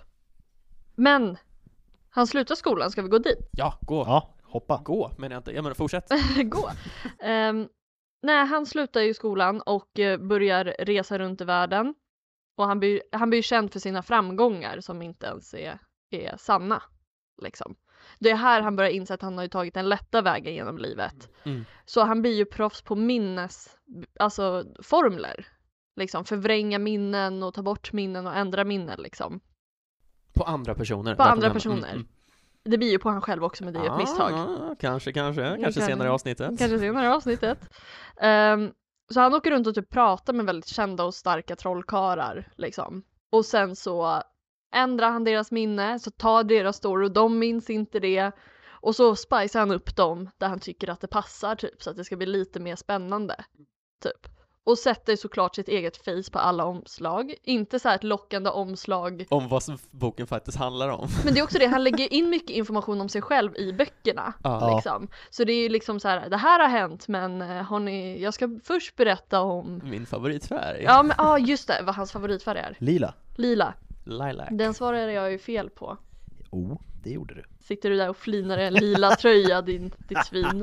Men han slutar skolan, ska vi gå dit? Ja, gå. Ja, hoppa. Gå, men jag inte. Jag menar, fortsätt. gå. Um, nej, han slutar ju skolan och uh, börjar resa runt i världen. Och han blir, han blir känd för sina framgångar som inte ens är, är sanna. Liksom. Det är här han börjar inse att han har ju tagit den lätta vägen genom livet. Mm. Så han blir ju proffs på minnes, alltså formler. Liksom förvränga minnen och ta bort minnen och ändra minnen liksom. På andra personer. På Där andra kan man- personer. Mm, Det blir ju på han själv också, men det är ju ett Ah, misstag. ah, kanske, kanske. Kanske kan- senare i avsnittet. Kanske senare i avsnittet. Um, så han åker runt och typ pratar med väldigt kända och starka trollkarlar liksom. Och sen så ändrar han deras minne, så tar deras story och de minns inte det. Och så spicar han upp dem där han tycker att det passar typ, så att det ska bli lite mer spännande. Typ. Och sätter såklart sitt eget face på alla omslag. Inte så här ett lockande omslag. Om vad som boken faktiskt handlar om. Men det är också det, han lägger in mycket information om sig själv i böckerna. Ja. Liksom. Så det är ju liksom så här, det här har hänt, men eh, har ni, jag ska först berätta om... Min favoritfärg. Ja, men ah, just det, vad hans favoritfärg är. Lila. Lila. Lilac. Den svarade jag ju fel på. Oh, det gjorde du. Sitter du där och flinar i en lila tröja, din, ditt svin.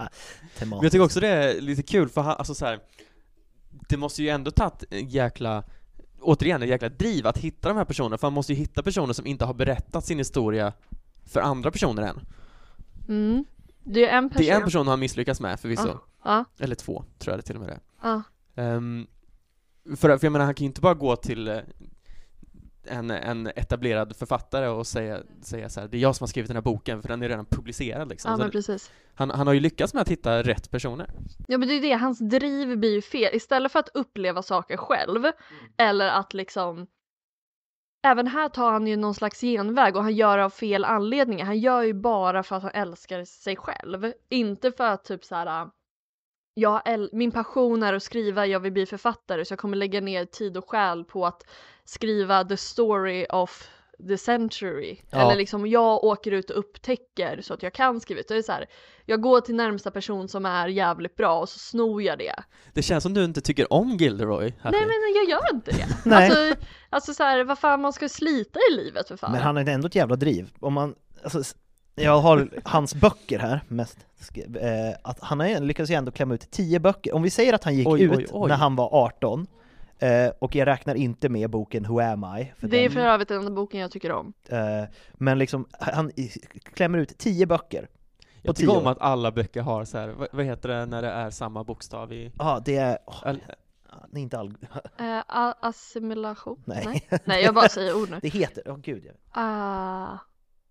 Men jag tycker också det är lite kul, för han, alltså så här, det måste ju ändå tagit en jäkla, återigen en jäkla driv att hitta de här personerna, för han måste ju hitta personer som inte har berättat sin historia för andra personer än. Mm. Det är en person. Det är en person han misslyckas med förvisso. Ja. Ja. Eller två, tror jag det till och med det. Ja. Um, för, för jag menar, han kan ju inte bara gå till uh, en, en etablerad författare och säga, säga så här, det är jag som har skrivit den här boken för den är redan publicerad liksom. Ja, Så men precis. han, han har ju lyckats med att hitta rätt personer. Ja, men det är det, hans driv blir ju fel. Istället för att uppleva saker själv, mm. eller att liksom, även här tar han ju någon slags genväg och han gör av fel anledningar. Han gör ju bara för att han älskar sig själv. Inte för att typ så här, jag äl- min passion är att skriva, jag vill bli författare så jag kommer lägga ner tid och själ på att skriva the story of the century. Ja. Eller liksom jag åker ut och upptäcker så att jag kan skriva ut. Det är så här, jag går till närmsta person som är jävligt bra och så snor jag det. Det känns som du inte tycker om Gilderoy. Nej, men jag gör inte det. Nej. Alltså, alltså så här, vad fan man ska slita i livet för fan. Men han har ändå ett jävla driv. Om man, alltså, jag har hans böcker här mest. Eh, att han har lyckats ju ändå klämma ut tio böcker. Om vi säger att han gick Oj, ut oj, oj. när han var arton, eh, och jag räknar inte med boken Who Am I? För det är den, för övrigt den boken jag tycker om. eh, men liksom, han klämmer ut tio böcker. Jag tycker om att alla böcker har så här, vad, vad heter det när det är samma bokstav i... Ja, det är... Oh, All... det är inte all... Uh, assimilation? Nej. Nej. Nej, jag bara säger ord nu. Det heter... Åh oh, gud, ja. Uh...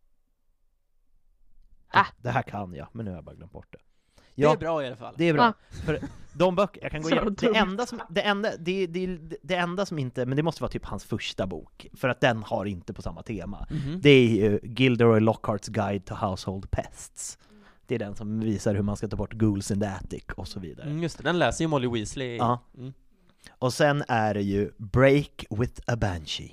Ah. Det här kan jag, men nu har jag bara glömt bort det. Ja, det är bra i alla fall. Det är bra. Ah. För de böcker, jag kan gå Så igenom. Det dumt. enda som, det enda, det, det, det enda som inte, men det måste vara typ hans första bok, för att den har inte på samma tema. Mm-hmm. Det är ju Gilderoy Lockhart's Guide to Household Pests. Det är den som visar hur man ska ta bort ghouls in the attic och så vidare. Mm, just det, den läser ju Molly Weasley. Ja. Mm. Och sen är det ju Break with a Banshee,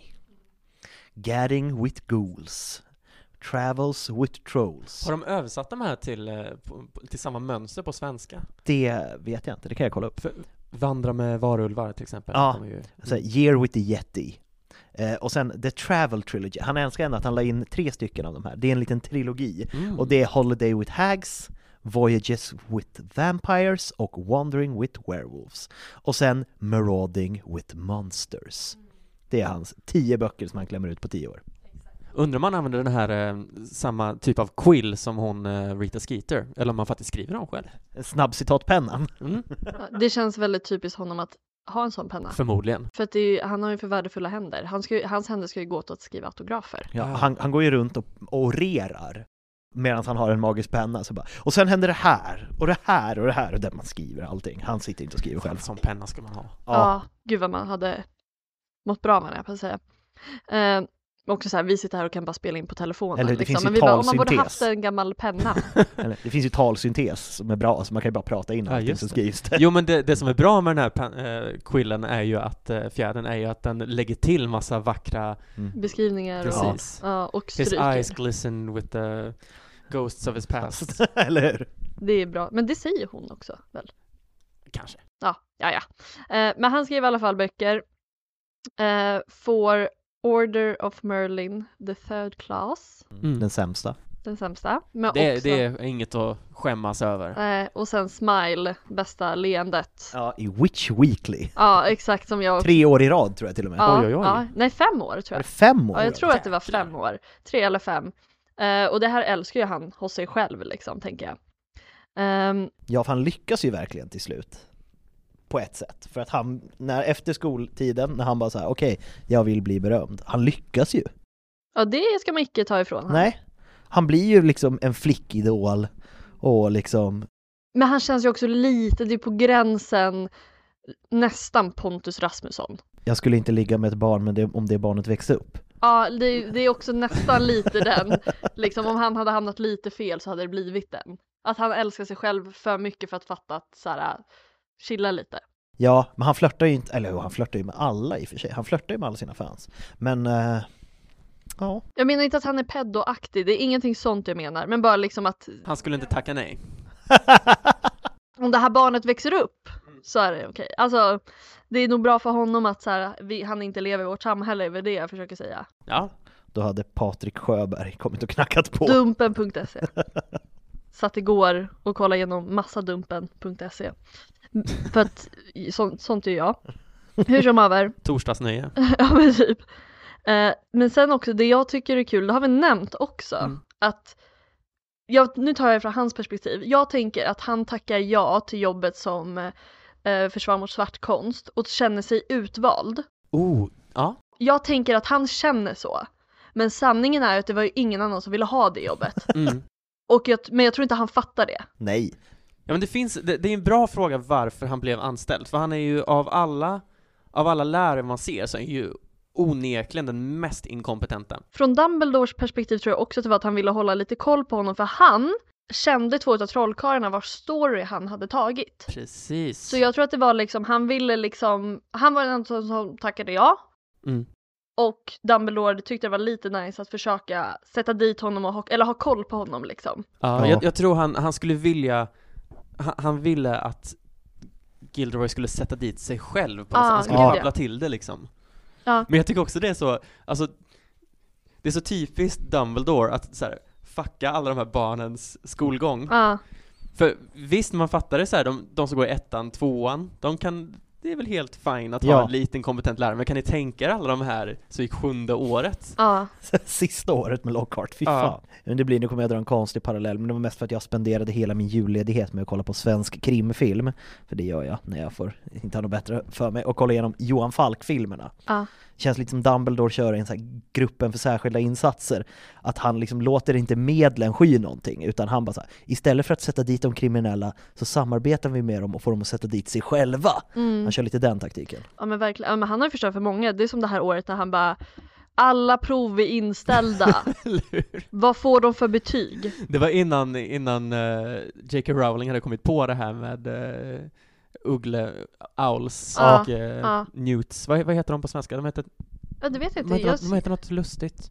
Gadding with Ghouls, Travels with Trolls. Har de översatt de här till, till samma mönster på svenska? Det vet jag inte, det kan jag kolla upp. För Vandra med varulvar till exempel. Ja, de ju... alltså, Year with the Yeti. Eh, och sen The Travel Trilogy. Han älskar ändå att han la in tre stycken av de här. Det är en liten trilogi. Mm. Och det är Holiday with Hags, Voyages with Vampires och Wandering with Werewolves. Och sen Marauding with Monsters. Det är hans tio böcker som han klämmer ut på tio år. Undrar om man använder den här eh, samma typ av quill som hon eh, Rita Skeeter, eller om man faktiskt skriver dem själv. Snabbcitatpennan. Mm. Ja, det känns väldigt typiskt honom att ha en sån penna. Förmodligen. För att det är ju, han har ju för värdefulla händer. Han ska ju, hans händer ska ju gå åt att skriva autografer. Ja, han, han går ju runt och orerar medan han har en magisk penna. Så bara, och sen händer det här, och det här, och det här, och där man skriver allting. Han sitter inte och skriver själv. Som penna ska man ha. Ja, ja gud vad man hade mått bra med det, jag får säga. Eh, också så här, vi sitter här och kan bara spela in på telefonen. Eller det liksom. finns ju Men vi bara, om man borde talsyntes. haft en gammal penna. Eller, det finns ju talsyntes som är bra, så man kan ju bara prata in Ja, allting just som det. skrivs det. Jo, men det, det som är bra med den här pen, äh, quillen är ju att äh, fjärden är ju att den lägger till massa vackra Mm. beskrivningar och, precis. ja, och His stryker. eyes glisten with the ghosts of his past. Eller hur? Det är bra, men det säger hon också väl? Kanske. Ja, ja, ja. Eh, men han skriver i alla fall böcker. Eh, får Order of Merlin, the third class, Mm. Den sämsta. den sämsta. Men Det, också, det är inget att skämmas över. eh, och sen Smile, bästa leendet. Ja, i Witch Weekly. Ja, exakt som jag. Tre år i rad tror jag till och med. Ja, Oj, oj, oj. ja, nej, fem år tror Var det jag. fem år? Ja, jag tror att det var Jäklar. fem år. Tre eller fem. Eh, och det här älskar ju han hos sig själv liksom, tänker jag. Ehm, Ja, för han lyckas ju verkligen till slut. På ett sätt. För att han, när, efter skoltiden, när han bara så här, okej, jag vill bli berömd. Han lyckas ju. ja, det ska man inte ta ifrån han. Nej. Han blir ju liksom en flickidol. Och liksom, Men han känns ju också lite, det är på gränsen nästan Pontus Rasmusson. jag skulle inte ligga med ett barn, men det, om det barnet växte upp. Ja, det, det är också nästan lite den. Liksom om han hade hamnat lite fel så hade det blivit den. Att han älskar sig själv för mycket för att fatta att så här, chilla lite. Ja, men han flörtar ju inte, eller jo, han flörtar ju med alla i och för sig. Han flörtar ju med alla sina fans. Men, uh, ja. Jag menar inte att han är pedoaktig, det är ingenting sånt jag menar. Men bara liksom att Han skulle inte tacka nej. om det här barnet växer upp så är det okej. Alltså, det är nog bra för honom att så här, vi, han inte lever i vårt samhälle, är det jag försöker säga. Ja. Då hade Patrik Sjöberg kommit och knackat på. Dumpen punkt se. Satt igår och kollade igenom massa dumpen punkt se. För att så, sånt är jag. Hur som haver. Torsdagsnöje. Ja, men typ. Eh, men sen också, det jag tycker är kul, det har vi nämnt också. Mm. Att, jag, nu tar jag från hans perspektiv. Jag tänker att han tackar ja till jobbet som eh, försvar mot svartkonst och känner sig utvald. Oh, ja. jag tänker att han känner så. Men sanningen är att det var ju ingen annan som ville ha det jobbet. Mm. Och jag, men jag tror inte han fattar det. Nej. Ja, men det finns, det, det är en bra fråga varför han blev anställd. För han är ju av alla, av alla lärare man ser så är ju onekligen den mest inkompetenta. Från Dumbledores perspektiv tror jag också att det var att han ville hålla lite koll på honom. För han kände två av trollkarlarna vars story han hade tagit. Precis. Så jag tror att det var liksom, han ville liksom, han var den som, som tackade ja. Mm. Och Dumbledore tyckte det var lite nice att försöka sätta dit honom och ha, eller ha koll på honom liksom. Ja, Ja. Jag, jag tror han, han skulle vilja, han, han ville att Gilderoy skulle sätta dit sig själv på något Ah, sätt. Han skulle gud, babbla ja. till det liksom. Ja. Men jag tycker också det är så, alltså det är så typiskt Dumbledore att så här, fucka alla de här barnens skolgång. Ja. För visst, man fattar det så här, de, de som går i ettan, tvåan, de kan, det är väl helt fine att Ja. ha en liten kompetent lärare, men kan ni tänka er alla de här så gick sjunde året? Ja. Sista året med Lockhart, fy Ja. fan. Men det blir, nu kommer jag dra en konstig parallell, men det var mest för att jag spenderade hela min julledighet med att kolla på svensk krimfilm. För det gör jag när jag får inte ha något bättre för mig, och kolla igenom Johan Falk-filmerna. Ja. Känns lite som Dumbledore kör i en sån här gruppen för särskilda insatser. Att han liksom låter inte medlen sky någonting, utan han bara så här, istället för att sätta dit de kriminella så samarbetar vi med dem och får dem att sätta dit sig själva. Mm. Han kör lite den taktiken. Ja men verkligen, ja, men han har ju förstört för många. Det är som det här året när han bara, alla prov är inställda. Eller hur? Vad får de för betyg? Det var innan, innan uh, J K Rowling hade kommit på det här med uh, Uggle, Owls Ja, och uh, ja. Newts. Vad, vad heter de på svenska? De heter, Ja det vet jag de inte. heter, Jag, något, de heter något lustigt.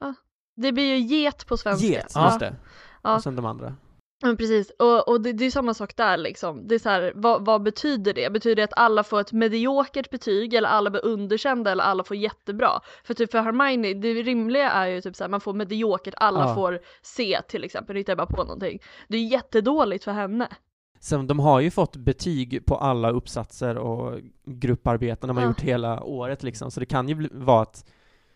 det blir ju get på svenska. Get, Ja. just det. Ja. Och sen de andra. Men precis, och, och det, det är samma sak där liksom. Det är så här, vad, vad betyder det? Betyder det att alla får ett mediokert betyg, eller alla blir underkända, eller alla får jättebra? För typ för Hermione, det rimliga är ju typ så här, man får mediokert, alla Ja. får C till exempel, hittar jag bara på någonting. Det är jättedåligt för henne. Sen, de har ju fått betyg på alla uppsatser och grupparbeten de har Ja. gjort hela året liksom. Så det kan ju bli, vara att,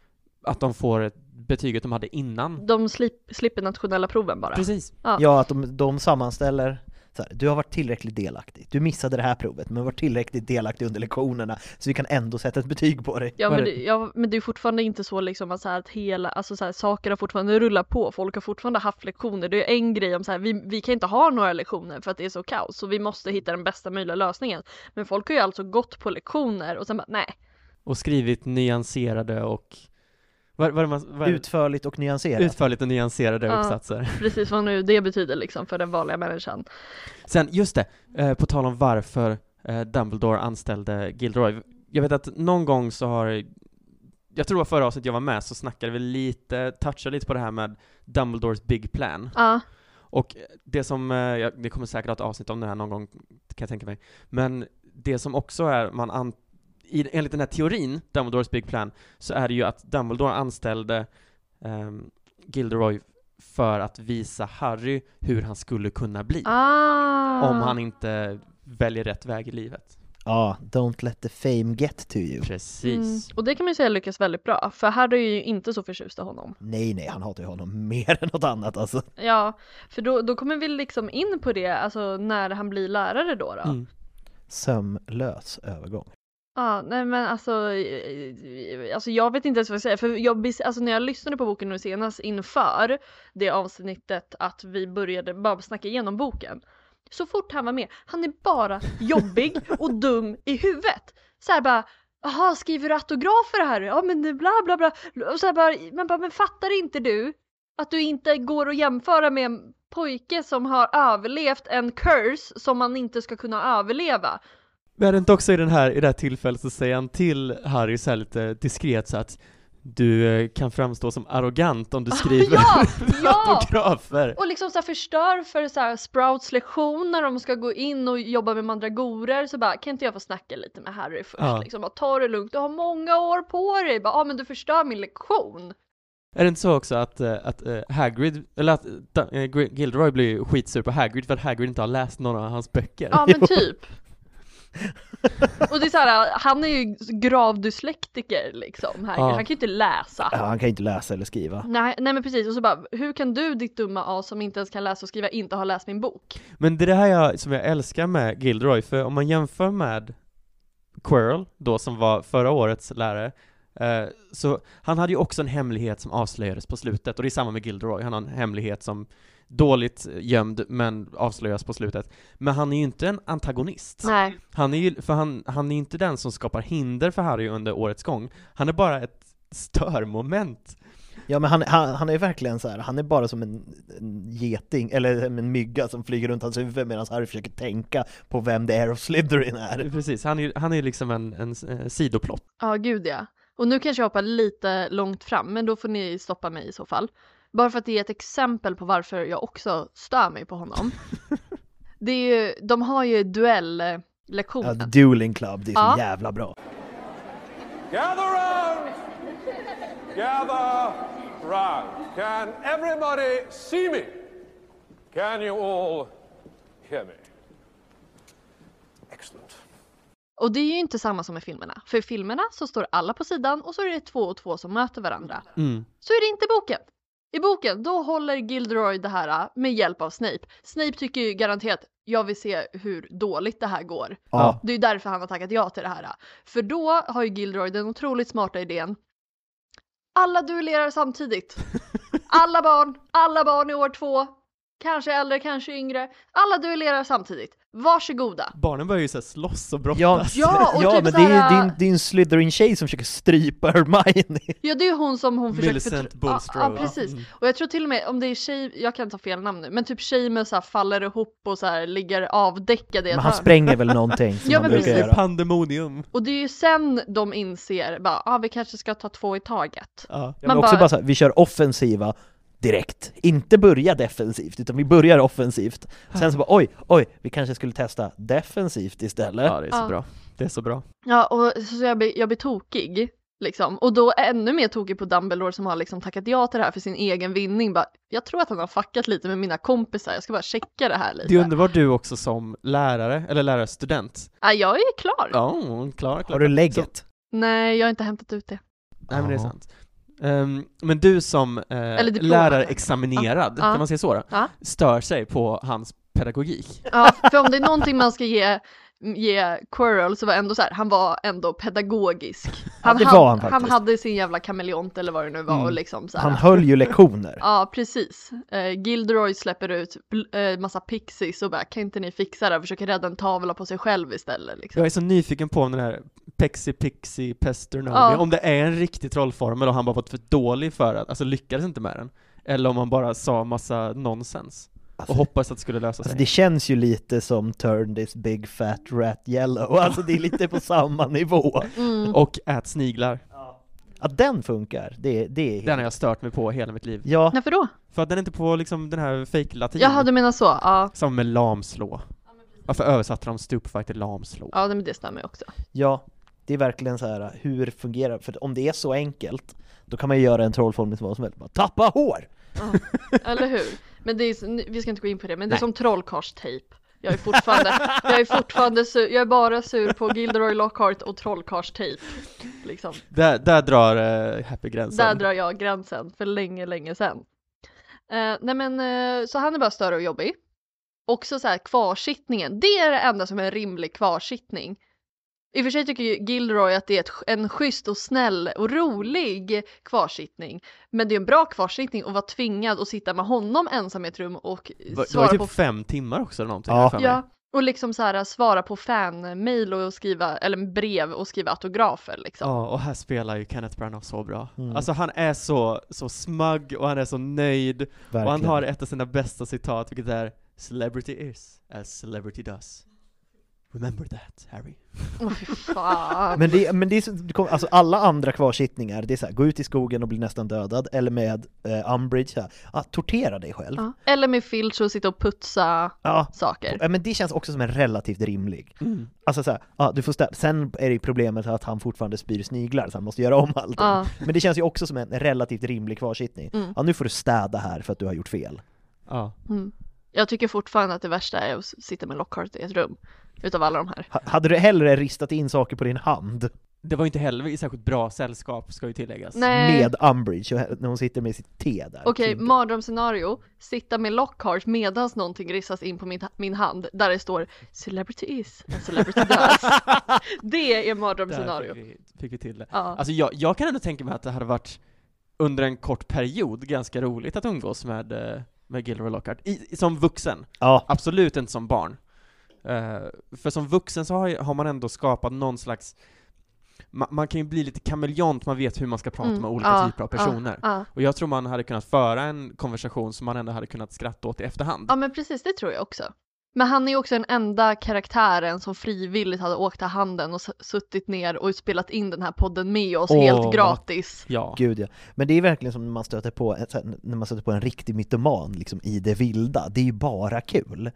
att de får ett betyget de hade innan. De slip, slipper nationella proven bara. Precis. Ja. Ja, att de, de sammanställer så här, du har varit tillräckligt delaktig. Du missade det här provet, men var tillräckligt delaktig under lektionerna, så vi kan ändå sätta ett betyg på dig. Ja Vad men, är det, ja men det är fortfarande inte så liksom att, så här, att hela, alltså så här, saker har fortfarande rullat på, folk har fortfarande haft lektioner. Det är en grej om så här, vi, vi kan inte ha några lektioner för att det är så kaos, så vi måste hitta den bästa möjliga lösningen. Men folk har ju alltså gått på lektioner och sen bara, nej. Och skrivit nyanserade och vad, vad är man, vad är, Utförligt och nyanserat. utförligt och nyanserade Ja. uppsatser. Precis vad nu det betyder liksom för den vanliga människan. Sen, just det, eh, på tal om varför eh, Dumbledore anställde Gilderoy. Jag vet att någon gång så har, jag tror att förra avsnittet jag var med så snackade vi lite, touchade lite på det här med Dumbledores big plan. Ja, Och det som, eh, ja, det kommer säkert att ha ett avsnitt om det här någon gång, kan jag tänka mig. Men det som också är, man an, i, enligt den här teorin, Dumbledores big plan, så är det ju att Dumbledore anställde um, Gilderoy för att visa Harry hur han skulle kunna bli. ah. Om han inte väljer rätt väg i livet. Ja, don't let the fame get to you. Precis. Mm. Och det kan man ju säga lyckas väldigt bra, för Harry är ju inte så förtjust av honom. Nej, nej, han hatar ju honom mer än något annat alltså. Ja, för då, då kommer vi liksom in på det, alltså när han blir lärare då då. Mm. Sömlös övergång. Ja, nej men alltså, eh, alltså jag vet inte ens vad jag säger, för jag, bes- alltså när jag lyssnade på boken nu senast inför det avsnittet att vi började bara snacka igenom boken, så fort han var med, han är bara jobbig och dum i huvudet. Så här bara, jaha, skriver du autografer här? Ja men det bla bla bla. Och så här bara, man bara, men fattar inte du att du inte går att jämföra med en pojke som har överlevt en curse som man inte ska kunna överleva? Men är det inte också i, den här, i det här tillfället så säger han till Harry så här lite diskret så att du eh, kan framstå som arrogant om du skriver ja, ja. autografer. Och liksom så här förstör för så här Sprouts lektion när de ska gå in och jobba med mandragorer, så bara, kan inte jag få snacka lite med Harry först? Ja. Liksom, bara, ta det lugnt, du har många år på dig. Ja, ah, men du förstör min lektion. Är det inte så också att, eh, att eh, Hagrid, eller att uh, Gilderoy blir skitsur på Hagrid för att Hagrid inte har läst någon av hans böcker? Ja, men typ. Och det är så här, han är ju gravdyslektiker liksom, Hagrid. Ja. Han kan ju inte läsa. Ja, han kan ju inte läsa eller skriva. Nej, nej men precis, och så bara, hur kan du, ditt dumma as som inte ens kan läsa och skriva, inte ha läst min bok? Men det är det här jag, som jag älskar med Gilderoy, för om man jämför med Quirrell, då som var förra årets lärare, Eh, så han hade ju också en hemlighet som avslöjades på slutet, och det är samma med Gilderoy. Han har en hemlighet som dåligt gömd men avslöjas på slutet. Men han är ju inte en antagonist. Nej. Han är ju, för han, han är inte den som skapar hinder för Harry under årets gång. Han är bara ett störmoment. Ja, men han, han, han är verkligen så här, han är bara som en, en geting eller en mygga som flyger runt hans huvud medan Harry försöker tänka på vem det är och Slytherin är. Precis, han är, han är liksom en, en, en sidoplott. Ja, gud ja. Och nu kanske jag hoppar lite långt fram, men då får ni stoppa mig i så fall. Bara för att det är ett exempel på varför jag också stör mig på honom. Det är ju, de har ju duell-lektionen. Ja, The Dueling Club, det är så Ja. jävla bra. Gather round! Gather round! Can everybody see me? Can you all hear me? Excellent. Och det är ju inte samma som i filmerna. För i filmerna så står alla på sidan och så är det två och två som möter varandra. Mm. Så är det inte i boken. I boken, då håller Gilderoy det här med hjälp av Snape. Snape tycker ju garanterat, jag vill se hur dåligt det här går. Ja. Det är ju därför han har tackat ja till det här. För då har ju Gilderoy den otroligt smarta idén. Alla duellerar samtidigt. Alla barn, alla barn i år två. Kanske äldre, kanske yngre. Alla duellerar samtidigt. Varsågoda. Barnen börjar ju så här slåss och brottas. Ja, Ja, och ja typ men det är ju såhär- det är en- det är en Slytherin-tjej som försöker strypa Hermione. Ja, det är ju hon som hon försöker... Millicent förtr- Bulstrode. Ja, ja, precis. Mm. Och jag tror till och med, om det är tjej, jag kan ta fel namn nu, men typ Seamus så här faller ihop och så här ligger avdäckade i ett Men han hörn. spränger väl någonting som Ja, han men brukar precis. göra. Pandemonium. Och det är ju sen de inser, bara, ah, vi kanske ska ta två i taget. Ja. Ja, men Man också bara- bara så här, vi kör offensiva direkt. Inte börja defensivt, utan vi börjar offensivt. Sen så bara, oj, oj, vi kanske skulle testa defensivt istället. Ja, det är så Ja. bra. Det är så bra. Ja, och så jag blir, jag blir tokig. Liksom. Och då ännu mer tokig på Dumbledore som har liksom tackat ja till det här för sin egen vinning. Bara, jag tror att han har fuckat lite med mina kompisar, jag ska bara checka det här lite. Det är underbart du också som lärare, eller lärarstudent. Ja, jag är klar. Ja, klar, klar. Har du lägget? Så, Nej, jag har inte hämtat ut det. nej, men det är Ja. sant. Um, men du som uh, Eller diplom. lärarexaminerad, Ja. kan man säga så då? Ja. Stör sig på hans pedagogik. Ja, för om det är någonting man ska ge, ge Quirrell så var ändå så här, han var ändå pedagogisk. Han, det hade, var han han faktiskt. hade sin jävla kameleont eller vad det nu var Mm. och liksom så här. Han höll ju lektioner. Ja, precis. Eh, Gilderoy släpper ut bl- eh, massa pixies och bara, kan inte ni fixa det? Och försöker rädda en tavla på sig själv istället. Liksom. Jag är så nyfiken på om den här Pexi Pixie Pester Nomi, Ja. om det är en riktig trollformel och han bara varit för dålig för att, alltså lyckades inte med den. Eller om han bara sa massa nonsens. Alltså, Och hoppas att det skulle lösa sig. alltså det känns ju lite som Turn this big fat rat yellow. Alltså det är lite på samma nivå. Mm. Och ät sniglar. Att den funkar, det, det är Den har jag stört mig på hela mitt liv. Ja, Varför då? För att den är inte på liksom den här fake-latin. Jaha, du menar så? Ja, Som med lamslå. Varför översatte de stupfight till lamslå? ja men det stämmer också. ja, det är verkligen så här, hur fungerar, för om det är så enkelt, då kan man ju göra en trollform som vad som helst, bara tappa hår! Ja. Eller hur? Men det är, vi ska inte gå in på det, men det är Nej. som trollkarlstejp. Jag är fortfarande, jag är fortfarande sur, jag är bara sur på Gilderoy Lockhart och trollkarlstejp. Liksom. Där, där drar uh, Happy gränsen. Där drar jag gränsen för länge, länge sedan. Uh, nej men, uh, så han är bara större och jobbig. Också så här, kvarsittningen, det är det enda som är en rimlig kvarsittning. I och för sig tycker ju Gilderoy att det är ett, en schysst och snäll och rolig kvarsittning. Men det är en bra kvarsittning att vara tvingad att sitta med honom ensam i ett rum och Det var svara typ på fem timmar också eller någonting. Ja. här för mig. Ja, och liksom så här svara på fan-mail och skriva, eller brev och skriva autografer liksom. Ja, och här spelar ju Kenneth Branagh så bra. Mm. Alltså han är så, så smug och han är så nöjd. Verkligen. Och han har ett av sina bästa citat, vilket är Celebrity is as celebrity does. Remember that, Harry. Åh, fy fan. Men, det, men det är så, det kommer- alltså alla andra kvarsittningar, det är så här, gå ut i skogen och bli nästan dödad, eller med eh, Umbridge, så här, ah, tortera dig själv. Ja. Eller med Filch och sitta och putsa Ja. saker. Ja, men det känns också som en relativt rimlig. Mm. Alltså så här, ja, du får stä- sen är det problemet att han fortfarande spyr sniglar så han måste göra om allting. Ja. Men det känns ju också som en relativt rimlig kvarsittning. Mm. Ja, nu får du städa här för att du har gjort fel. Ja. Mm. Jag tycker fortfarande att det värsta är att sitta med Lockhart i ett rum. Utav alla de här. Ha- hade du hellre ristat in saker på din hand? det var ju inte heller i särskilt bra sällskap, ska ju tilläggas. Nej. Med Umbridge, när hon sitter med sitt te där. Okej, Klinkar. mardrömsscenario. Sitta med Lockhart medans någonting ristas in på min, min hand där det står Celebrity is and celebrity does. Det är mardrömsscenario. Där fick vi, fick vi till det. Ja. Alltså jag, jag kan ändå tänka mig att det hade varit under en kort period ganska roligt att umgås med, eh, med Gilderoy Lockhart. I, som vuxen. Ja, Absolut inte som barn. Uh, för som vuxen så har, har man ändå skapat någon slags... Ma- man kan ju bli lite kameleont, man vet hur man ska prata Mm. med olika Ja, typer av personer. Ja, ja. Och jag tror man hade kunnat föra en konversation som man ändå hade kunnat skratta åt i efterhand. Ja, men precis, det tror jag också. Men han är ju också den enda karaktären som frivilligt hade åkt till handen och s- suttit ner och spelat in den här podden med oss Åh, helt vad- gratis. Ja. gud ja. Men det är verkligen som när man stöter på, ett- så här, när man stöter på en riktig mytoman liksom, i det vilda. Det är ju bara kul.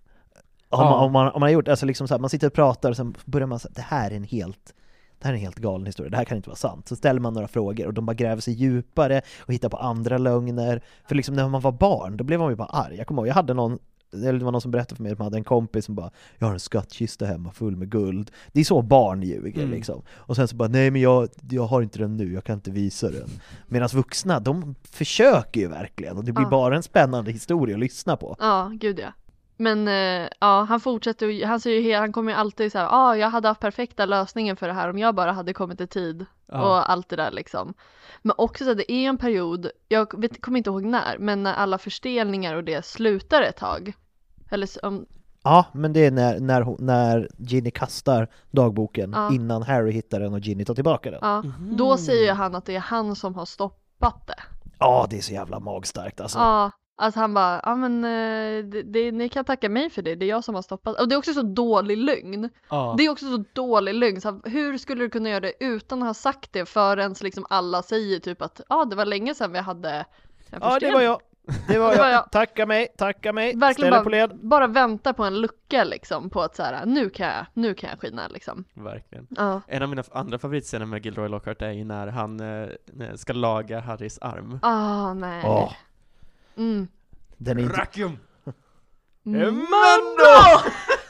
Om, Ja. man, om, man, om man har gjort, alltså liksom så här, man sitter och pratar och sen börjar man säga det här är en helt det här är en helt galen historia, det här kan inte vara sant. Så ställer man några frågor och de bara gräver sig djupare och hittar på andra lögner. För liksom när man var barn, då blev man ju bara arg. Jag kommer ihåg, jag hade någon, eller det var någon som berättade för mig att man hade en kompis som bara, jag har en skattkista hemma full med guld. Det är så barn ljuger Mm. liksom. Och sen så bara, nej men jag, jag har inte den nu, jag kan inte visa den. Medan vuxna, de försöker ju verkligen och det blir Ja. bara en spännande historia att lyssna på. Ja, gud ja. Men eh, ja, han fortsätter ju, han säger ju, han kommer ju alltid så här, ja, ah, jag hade haft perfekta lösningen för det här om jag bara hade kommit i tid Ja. och allt det där liksom. Men också så här, det är en period, jag vet, kommer inte ihåg när, men när alla förstelningar och det slutar ett tag. Eller så- om, Ja, men det är när, när, hon- när Ginny kastar dagboken Ja. innan Harry hittar den och Ginny tar tillbaka den. Ja, ja, Mhm. då säger ju han att det är han som har stoppat det. det är så jävla magstarkt alltså. Ja, alltså han bara, ja men eh, det, det, ni kan tacka mig för det, det är jag som har stoppat. Och det är också så dålig lögn. Ja. Det är också så dålig lögn, så hur skulle du kunna göra det utan att ha sagt det förrän liksom alla säger typ att ja, ah, det var länge sedan vi hade en Ja, det förstelning. var jag. Det var Det var jag. jag. Tacka mig, tacka mig. Verkligen Ställ er bara, på led. bara vänta på en lucka liksom på att så här, nu kan jag, nu kan jag skina liksom. Verkligen. Ja. En av mina andra favritscener med Gilderoy Lockhart är ju när han eh, ska laga Harrys arm. Ah, nej. Åh, Mm. den är inte... Rakium! Mm. Emando!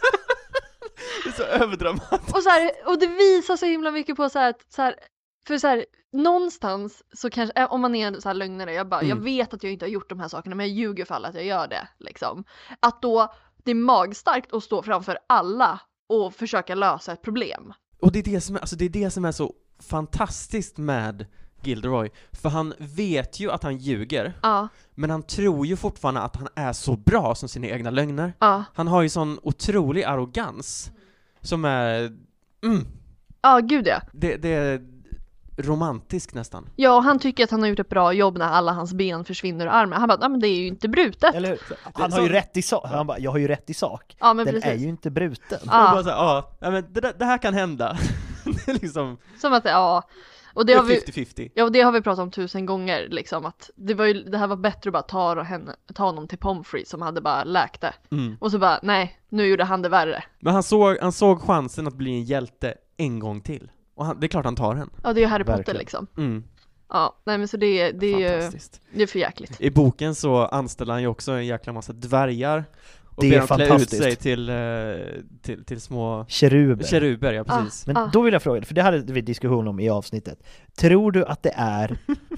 Det är så överdramatiskt. Och, så här, och det visar så himla mycket på så här, att- så här för så här, någonstans så kanske, eh, om man är en så här lögnare, jag bara, Mm. jag vet att jag inte har gjort de här sakerna men jag ljuger för alla att jag gör det liksom. Att då, det är magstarkt att stå framför alla och försöka lösa ett problem. Och det är det som är, alltså det är det som är så fantastiskt med Gilderoy. För han vet ju att han ljuger, Ja, men han tror ju fortfarande att han är så bra som sina egna lögner. ja, Han har ju sån otrolig arrogans som är... Mm, ja gud ja. det, det är romantisk nästan. Ja, och han tycker att han har gjort ett bra jobb när alla hans ben försvinner ur armen. Han bara, nej men det är ju inte brutet. Eller hur? Han Det- har ju så- rätt i sak. Han bara, jag har ju rätt i sak. Ja, men Den precis. är ju inte bruten. Ja. Och bara så här, ja, ja, men det, där- det här kan hända. Det är liksom Som att, ja. Och det det är har vi, femtio femtio. ja, och det har vi pratat om tusen gånger liksom, att det var ju, det här var bättre att bara ta, och henne, ta honom till Pomfrey som hade bara läkt det. Mm. Och så bara, nej, nu gjorde han det värre. Men han såg, han såg chansen att bli en hjälte en gång till. Och han, det är klart han tar den. Ja, det är ju Harry Potter Verkligen. liksom. Mm. Ja, nej men så det, är- det är ju, Fantastiskt. det är för jäkligt. I boken så anställer han ju också en jäkla massa dvärgar och Det ber är dem klä ut fantastiskt. sig till, eh, till, till små Keruber. keruber, ja precis. Men Ah. då vill jag fråga, för det hade vi diskussion om i avsnittet. Tror du att det är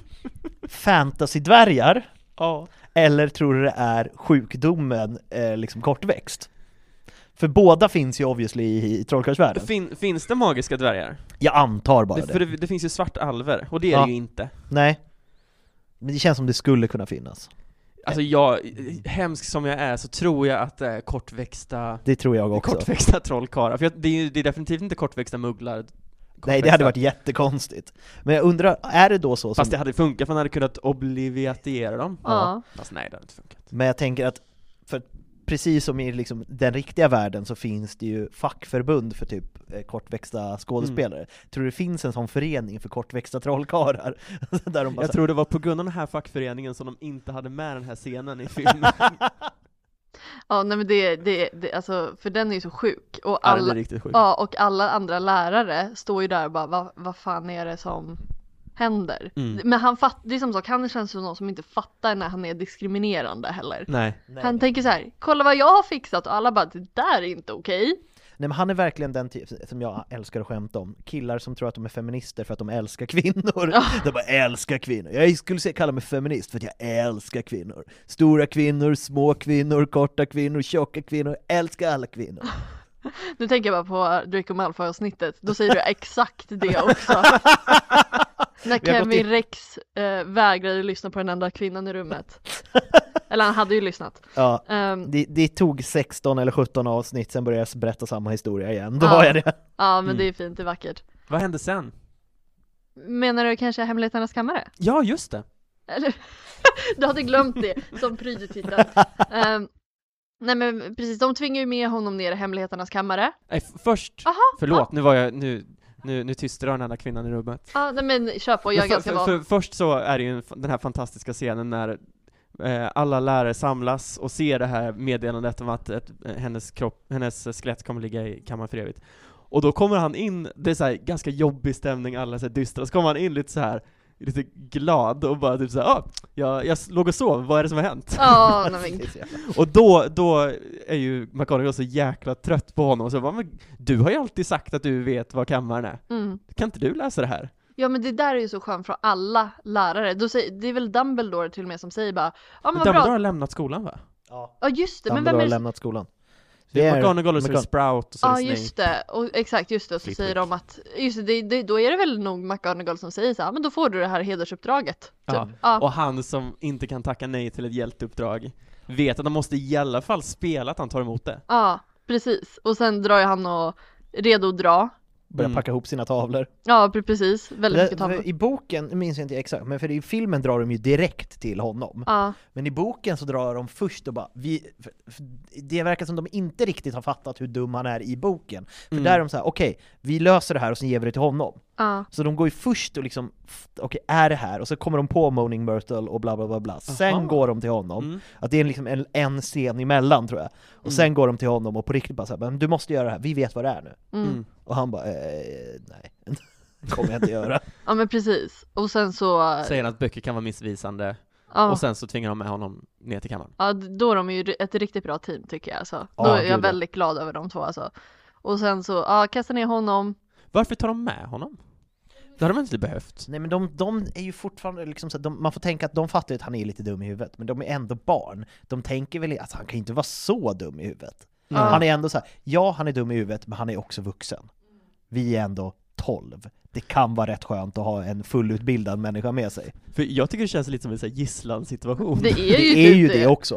fantasy-dvärgar? Ja. Eller tror du det är sjukdomen eh, liksom kortväxt? För båda finns ju obviously i, i trollkarlsvärlden. Fin, finns det magiska dvärgar? Jag antar bara Det, det. för det, det finns ju svartalver, och det är Ja. det ju inte. Nej. Men det känns som det skulle kunna finnas. Alltså jag, hemsk som jag är, så tror jag att det är kortväxta, Det tror jag också. kortväxta trollkarlar. För jag, det, är, ju- det är definitivt inte kortväxta mugglar. Nej, det kortväxta. hade varit jättekonstigt. Men jag undrar, är det då så som... Fast det hade funkat, för man hade kunnat obliviatiera dem. Ja. Fast nej, det hade inte funkat. Men jag tänker att, för precis som i liksom den riktiga världen så finns det ju fackförbund för typ eh, kortväxta skådespelare. Mm. Tror du det finns en sån förening för kortväxta trollkarlar? Där de bara Jag så- tror det var på grund av den här fackföreningen som de inte hade med den här scenen i filmen. Ja, nej men det, det, det, alltså, för den är ju så sjuk. Och Ja, den är alla, riktigt sjuk. ja, och alla andra lärare står ju där och bara, vad, vad fan är det som händer? Mm. Men han fatt, det är som sagt, han känns som någon som inte fattar när han är diskriminerande heller. Nej. Nej. Han tänker så här, kolla vad jag har fixat, och alla bara, det där är inte okej. Nej, men han är verkligen den typ som jag älskar att skämta om. Killar som tror att de är feminister för att de älskar kvinnor. Ja. De bara älskar kvinnor. Jag skulle säga kalla mig feminist för att jag älskar kvinnor. Stora kvinnor, små kvinnor, korta kvinnor, tjocka kvinnor. Älskar alla kvinnor. Nu tänker jag bara på Draco Malfoy-avsnittet. Då säger du exakt det också. När Vi har gått Kevin in- Rex äh, vägrade lyssna på den enda kvinnan i rummet. Eller han hade ju lyssnat. Ja, Um, det, det tog sexton eller sjutton avsnitt, sen började jag berätta samma historia igen. Då Ja. har jag det. ja, men Mm. det är fint, det är vackert. Vad hände sen? Menar du kanske Hemligheternas kammare? Ja, just det. Eller? Du hade glömt det som prydetiteln. Um, nej men precis, de tvingar ju med honom ner i Hemligheternas kammare. Nej, f- först, Aha, förlåt, nu var jag, nu, nu, nu tystade den enda kvinnan i rummet. Ja, nej men kör på, jag är Men för, ganska för, van. för, först så är det ju en, den här fantastiska scenen när eh, alla lärare samlas och ser det här meddelandet om att ett, hennes kropp, hennes skelett kommer ligga i kammaren för evigt. Och då kommer han in, det är så här ganska jobbig stämning, alla är så här dystra, så kommer han in lite så här lite glad och bara typ så här, ah, jag, jag låg och sov, vad är det som har hänt? Ja, nej men Och då, då är ju McGonagall så jäkla trött på honom och så bara, men du har ju alltid sagt att du vet vad kammaren är. mm. Kan inte du läsa det här? Ja men det där är ju så skönt från alla lärare. Då säger, det är väl Dumbledore till och med som säger bara, ja men vad Dumbledore bra. har lämnat skolan, va? Ja. Ja just det, men Dumbledore vem har är det? lämnat skolan. Det är är McGonagall och så är det McGon- Sprout och så är Ja det Snape. just det, och exakt just det, och så Flitwick. säger de att, just det, det, det, då är det väl nog McGonagall som säger så här, men då får du det här hedersuppdraget. Typ. Ja. Ja. Och han som inte kan tacka nej till ett hjälteuppdrag vet att han måste i alla fall spela att han tar emot det. ja, precis. Och sen drar ju han och redo att dra. Börjar Mm. packa ihop sina tavlor. Ja, pre- precis. Väldigt mycket Det- tavlor. för I boken, minns jag inte exakt, men för i filmen drar de ju direkt till honom. Ja, Men i boken så drar de först och bara, vi, för, för det verkar som de inte riktigt har fattat hur dum han är i boken. För Mm. där är de så här: okej, vi löser det här och sen ger vi det till honom. ja, Så de går ju först och liksom, f- okej, är det här? Och så kommer de på Moaning Myrtle och bla bla bla bla. Sen Aha. går de till honom. Mm. Att det är liksom en, en scen emellan tror jag. Och Mm. sen går de till honom och på riktigt bara så här, men du måste göra det här, vi vet vad det är nu. mm. Mm. Och han bara, eh, nej, det kommer jag inte göra. ja men precis. Och sen så, Säger att böcker kan vara missvisande ja, och sen så tvingar de med honom ner till kammaren. ja, då är de ju ett riktigt bra team tycker jag alltså. Då Ja, är gud, jag ja. väldigt glad över de två alltså. Och sen så, ja, kasta ner honom. Varför tar de med honom? Det hade de inte behövt. Nej men de, de är ju fortfarande liksom så att de, man får tänka att de fattar att han är lite dum i huvudet, men de är ändå barn. De tänker väl att han kan ju inte vara så dum i huvudet. Ja. Han är ändå så här, ja han är dum i huvudet, men han är också vuxen. Vi är ändå tolv. Det kan vara rätt skönt att ha en fullutbildad människa med sig. För jag tycker det känns lite som en sån här gisslansituation. Det är ju, Det är typ ju det också.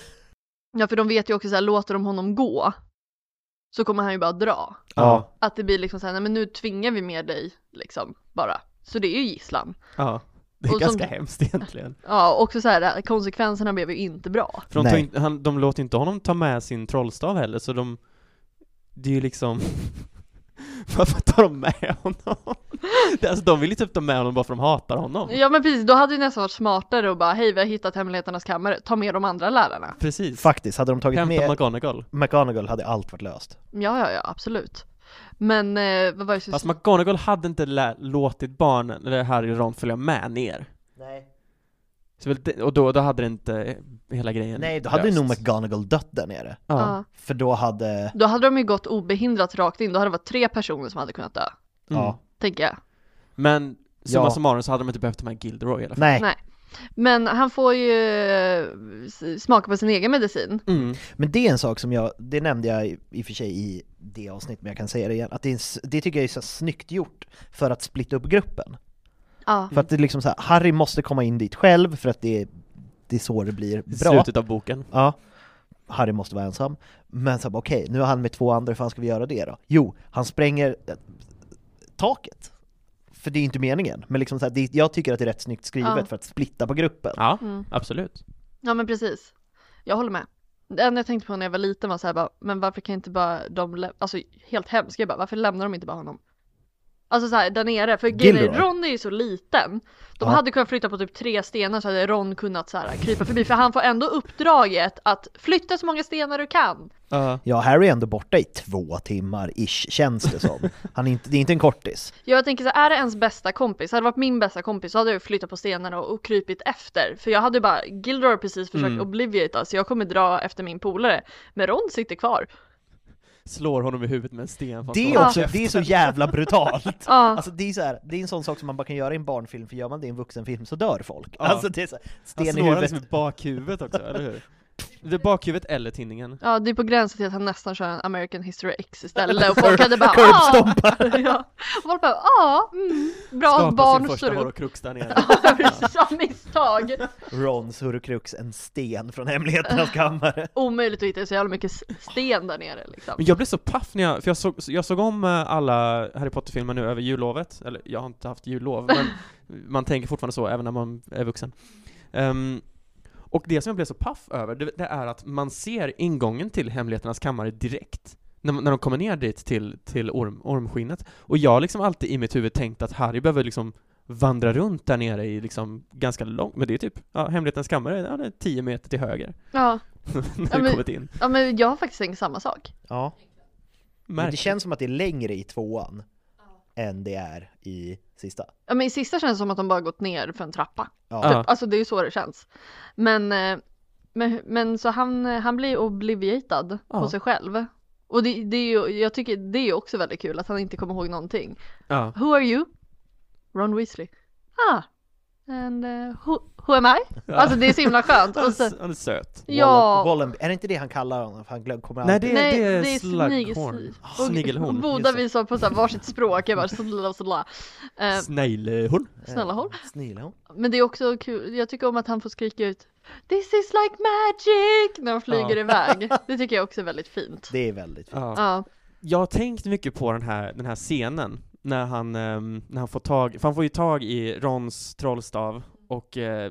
Ja, för de vet ju också så här, låter de honom gå så kommer han ju bara dra. Ja. Att det blir liksom så här, nej men nu tvingar vi med dig liksom bara. Så det är ju gisslan. Ja. Det är Och ganska som- hemskt egentligen. Ja, också så här, konsekvenserna blev ju inte bra. För de, tar Nej. inte, han, de låter inte honom ta med sin trollstav heller, så de... Det är ju liksom... Varför tar de med honom? Det, alltså, de vill ju typ ta med honom bara för att de hatar honom. Ja men precis, då hade det nästan varit smartare och bara, hej vi har hittat Hemligheternas kammare, ta med de andra lärarna. Precis. Faktiskt, hade de tagit Hämta med McGonagall. McGonagall hade allt varit löst. Ja, ja, ja, absolut. Men, eh, vad var det så... Fast McGonagall hade inte lä- låtit barnen, eller Harry och Ron, följa med ner. Nej. Så väl det, och då, då hade det inte hela grejen Nej, då hade löst. nog McGonagall dött där nere. Ja. Ja. För då hade... Då hade de ju gått obehindrat rakt in, då hade det varit tre personer som hade kunnat dö, Mm. Ja. tänker jag. Men summa Ja. summarum så hade de inte behövt ta med Gilderoy i alla fall. Nej. Nej. Men han får ju eh, s- smaka på sin egen medicin. Mm. Men det är en sak som jag, det nämnde jag i, i och för sig i det avsnitt, men jag kan säga det igen, att det, är, en s- det tycker jag är så snyggt gjort för att splitta upp gruppen. Ja. För att det är liksom så här, Harry måste komma in dit själv för att det är, det är så det blir I bra. slutet av boken. Ja, Harry måste vara ensam. Men så här, okej, nu är han med två andra, hur fan ska vi göra det då? Jo, han spränger eh, taket. För det är inte meningen. Men liksom så här, det, jag tycker att det är rätt snyggt skrivet Ja. för att splitta på gruppen. Ja, Mm. absolut. Ja men precis. Jag håller med. Det enda jag tänkte på när jag var liten var så här bara, men varför kan inte bara de, lä- alltså helt hemskt, jag bara, varför lämnar de inte bara honom? Alltså så här, där nere, för grejen är, Gilderoy. Ron är ju så liten. De Ja. hade kunnat flytta på typ tre stenar så hade Ron kunnat så här krypa förbi, för han får ändå uppdraget att flytta så många stenar du kan. Ja. Ja, Harry är ändå borta i två timmar, ish, känns det som. Han är inte, det är inte en kortis. Jag tänker så här, är det ens bästa kompis? Hade det varit min bästa kompis så hade jag flyttat på stenarna och, och krypit efter. För jag hade bara, Gilderoy har precis försökt Mm. obliviata, så jag kommer dra efter min polare. Men Ron sitter kvar. slår honom i huvudet med en sten. Det är också, det är så jävla brutalt. Ja. Alltså det är så här, det är en sån sak som man bara kan göra i en barnfilm, för gör man det i en vuxenfilm så dör folk. Ja. Alltså det är så här, sten Han i slår huvudet. liksom i bakhuvudet också, eller hur? Det är bakhuvudet eller tinningen. Ja, det är på gränsen till att han nästan kör en American History X istället och folk hade bara Curbstompar. ja. Och folk bara, ja, mm, bra Skapar sin barn första står du. horocrux där nere. Ja, precis, av misstag. Rons Horcrux, en sten från hemligheternas kammare. Omöjligt att hitta så jävla mycket s- sten där nere liksom. Men jag blev så paff när jag, för jag såg, jag såg om eh, alla Harry Potter-filmer nu över jullovet. Eller jag har inte haft jullov, men man tänker fortfarande så även när man är vuxen. Um, och det som jag blev så paff över, det, det är att man ser ingången till hemligheternas kammare direkt. När, när de kommer ner dit till, till orm, ormskinnet. Och jag har liksom alltid i mitt huvud tänkt att Harry behöver liksom vandra runt där nere i liksom ganska långt, men det är typ, ja, hemlighetens kammare, ja, det är tio meter till höger. Ja. när Ja, vi men- kommit in. Ja, men jag har faktiskt tänkt samma sak. Ja. Men det Märkligt. känns som att det är längre i tvåan än det är i sista. Ja, men i sista känns det som att de bara gått ner för en trappa. Ja. Ja. Alltså det är ju så det känns. Men, eh, men, men så han, han blir obliviated Ja. på sig själv. Och det, det är ju, jag tycker det är ju också väldigt kul att han inte kommer ihåg någonting. Ja. Who are you? Ron Weasley. Ah, and uh, who, who am I? Ja. Alltså det är så himla skönt. Han Och så, är, han är söt. ja. Wallen, är det inte det han kallar honom? För han glöm, kommer Nej, alltid... det är, Nej, det är, det är slughorn. snig- Ah, Snigelhorn. Och båda just det. vi sa på så här varsitt språk. Jag bara sådär sådär. Eh, Snällhorn. snälla håll. Snälla. Men det är också kul, jag tycker om att han får skrika ut This is like magic när de flyger Ja. iväg. Det tycker jag också är väldigt fint. Det är väldigt fint. Ja. Ja, Jag har tänkt mycket på den här, den här scenen när han, ehm, när han får tag, för han får ju tag i Rons trollstav och eh,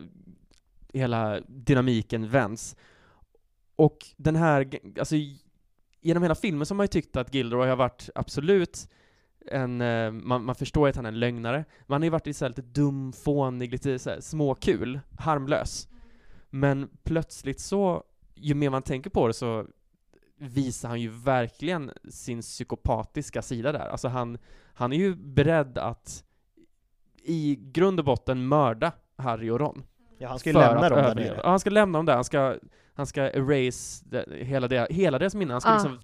hela dynamiken vänds. Och den här, alltså genom hela filmen så har man ju tyckt att Gilderoy har varit absolut en, eh, man, man förstår att han är en lögnare, men han har ju varit så här lite dum, fånig, lite så här småkul, harmlös. Men plötsligt så, ju mer man tänker på det så visar han ju verkligen sin psykopatiska sida där. Alltså han, han är ju beredd att i grund och botten mörda Harry och Ron. Ja, han ska ju för lämna att dem där överleva. nere. Ja, han ska lämna dem där. Han ska, han ska erase det, hela, det, hela deras minne. Han ska Ah. liksom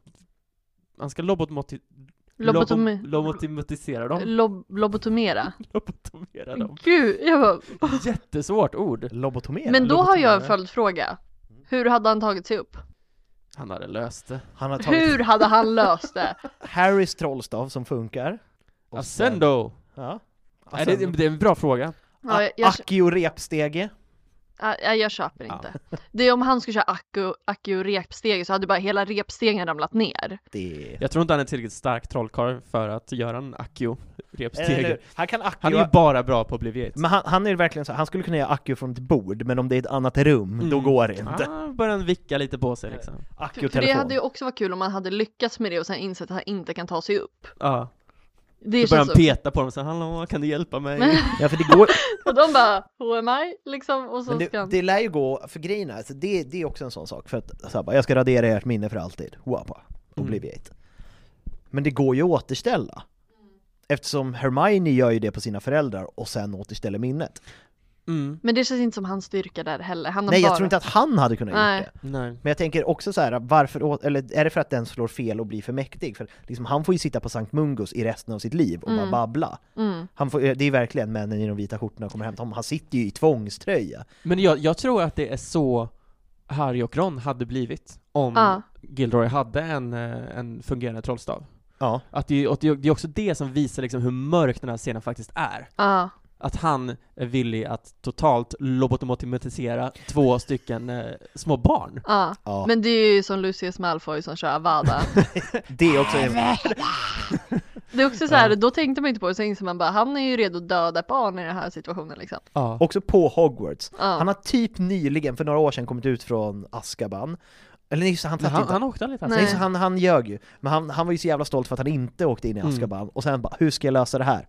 han ska lobotmoti, Lobotomi- lobo, lobotomatisera dem. Lob- lobotomera. Lobotomera dem. Gud, jag bara, Jättesvårt ord. Lobotomera. men då har jag en lobotomera. följdfråga. Hur hade han tagit sig upp? Han hade löst det. Han har tagit Hur hade han löst det? Harrys trollstav som funkar. Och sen- Ascendo! Ja. Nej, det, det är en bra fråga. Ja, jag, jag, Accio repstege. jag, jag köper Ja. inte. Det är om han skulle köra Accio, Accio repsteg så hade bara hela repstegen ramlat ner. Det är... Jag tror inte han är tillräckligt stark trollkarl för att göra en Accio Eller repstege. hur? Han kan Accio... Han är ju bara bra på Obliviate. Men han, han är verkligen så, han skulle kunna göra Accio från ett bord, men om det är ett annat rum, då Mm. går det inte. Ah, börjar han vicka lite på sig liksom. För, för det Accio-telefon. hade ju också varit kul om man hade lyckats med det och sen insett att han inte kan ta sig upp. Ja. Det Så börjar han känns så. peta på dem och säger hallå, kan du hjälpa mig? Ja, för det går... Och de bara, who am I? Liksom, och så Men ska det, han... det lär ju gå, för grejen är, alltså det, det är också en sån sak, för att så här, bara, jag ska radera ert minne för alltid, Wapa, Obliviate. Men det går ju att återställa. Eftersom Hermione gör ju det på sina föräldrar och sen återställer minnet. Mm. Men det känns inte som hans styrka där heller. Han har Nej, bara... jag tror inte att han hade kunnat Nej. gjort det. Nej. Men jag tänker också så här, varför, å- eller är det för att den slår fel och blir för mäktig? För liksom, han får ju sitta på Sankt Mungus i resten av sitt liv och Mm. bara babbla. Mm. Han får, det är verkligen männen i de vita skjortorna kommer hem till honom. Han sitter ju i tvångströja. Men jag, jag tror att det är så Harry och Ron hade blivit om Ja. Gilderoy hade en, eh, en fungerande trollstav. Ja. Att det, och det, det är också det som visar liksom hur mörk den här scenen faktiskt är. Ja. Att han är villig att totalt lobotomatisera två stycken eh, små barn. Ja. Ja. Men det är ju som Lucius Malfoy som kör Avada. Det är också en... Det är också så här, då tänkte man inte på det, så inser man bara, han är ju redo att döda barn i den här situationen liksom. Ja. Också på Hogwarts. Ja. Han har typ nyligen, för några år sedan, kommit ut från Azkaban. Eller nej, så han, Men han, han, inte. han åkte aldrig fast. Nej. Nej, så han, han ljög ju. Men han, han var ju så jävla stolt för att han inte åkte in i Mm. Azkaban. Och sen bara, hur ska jag lösa det här?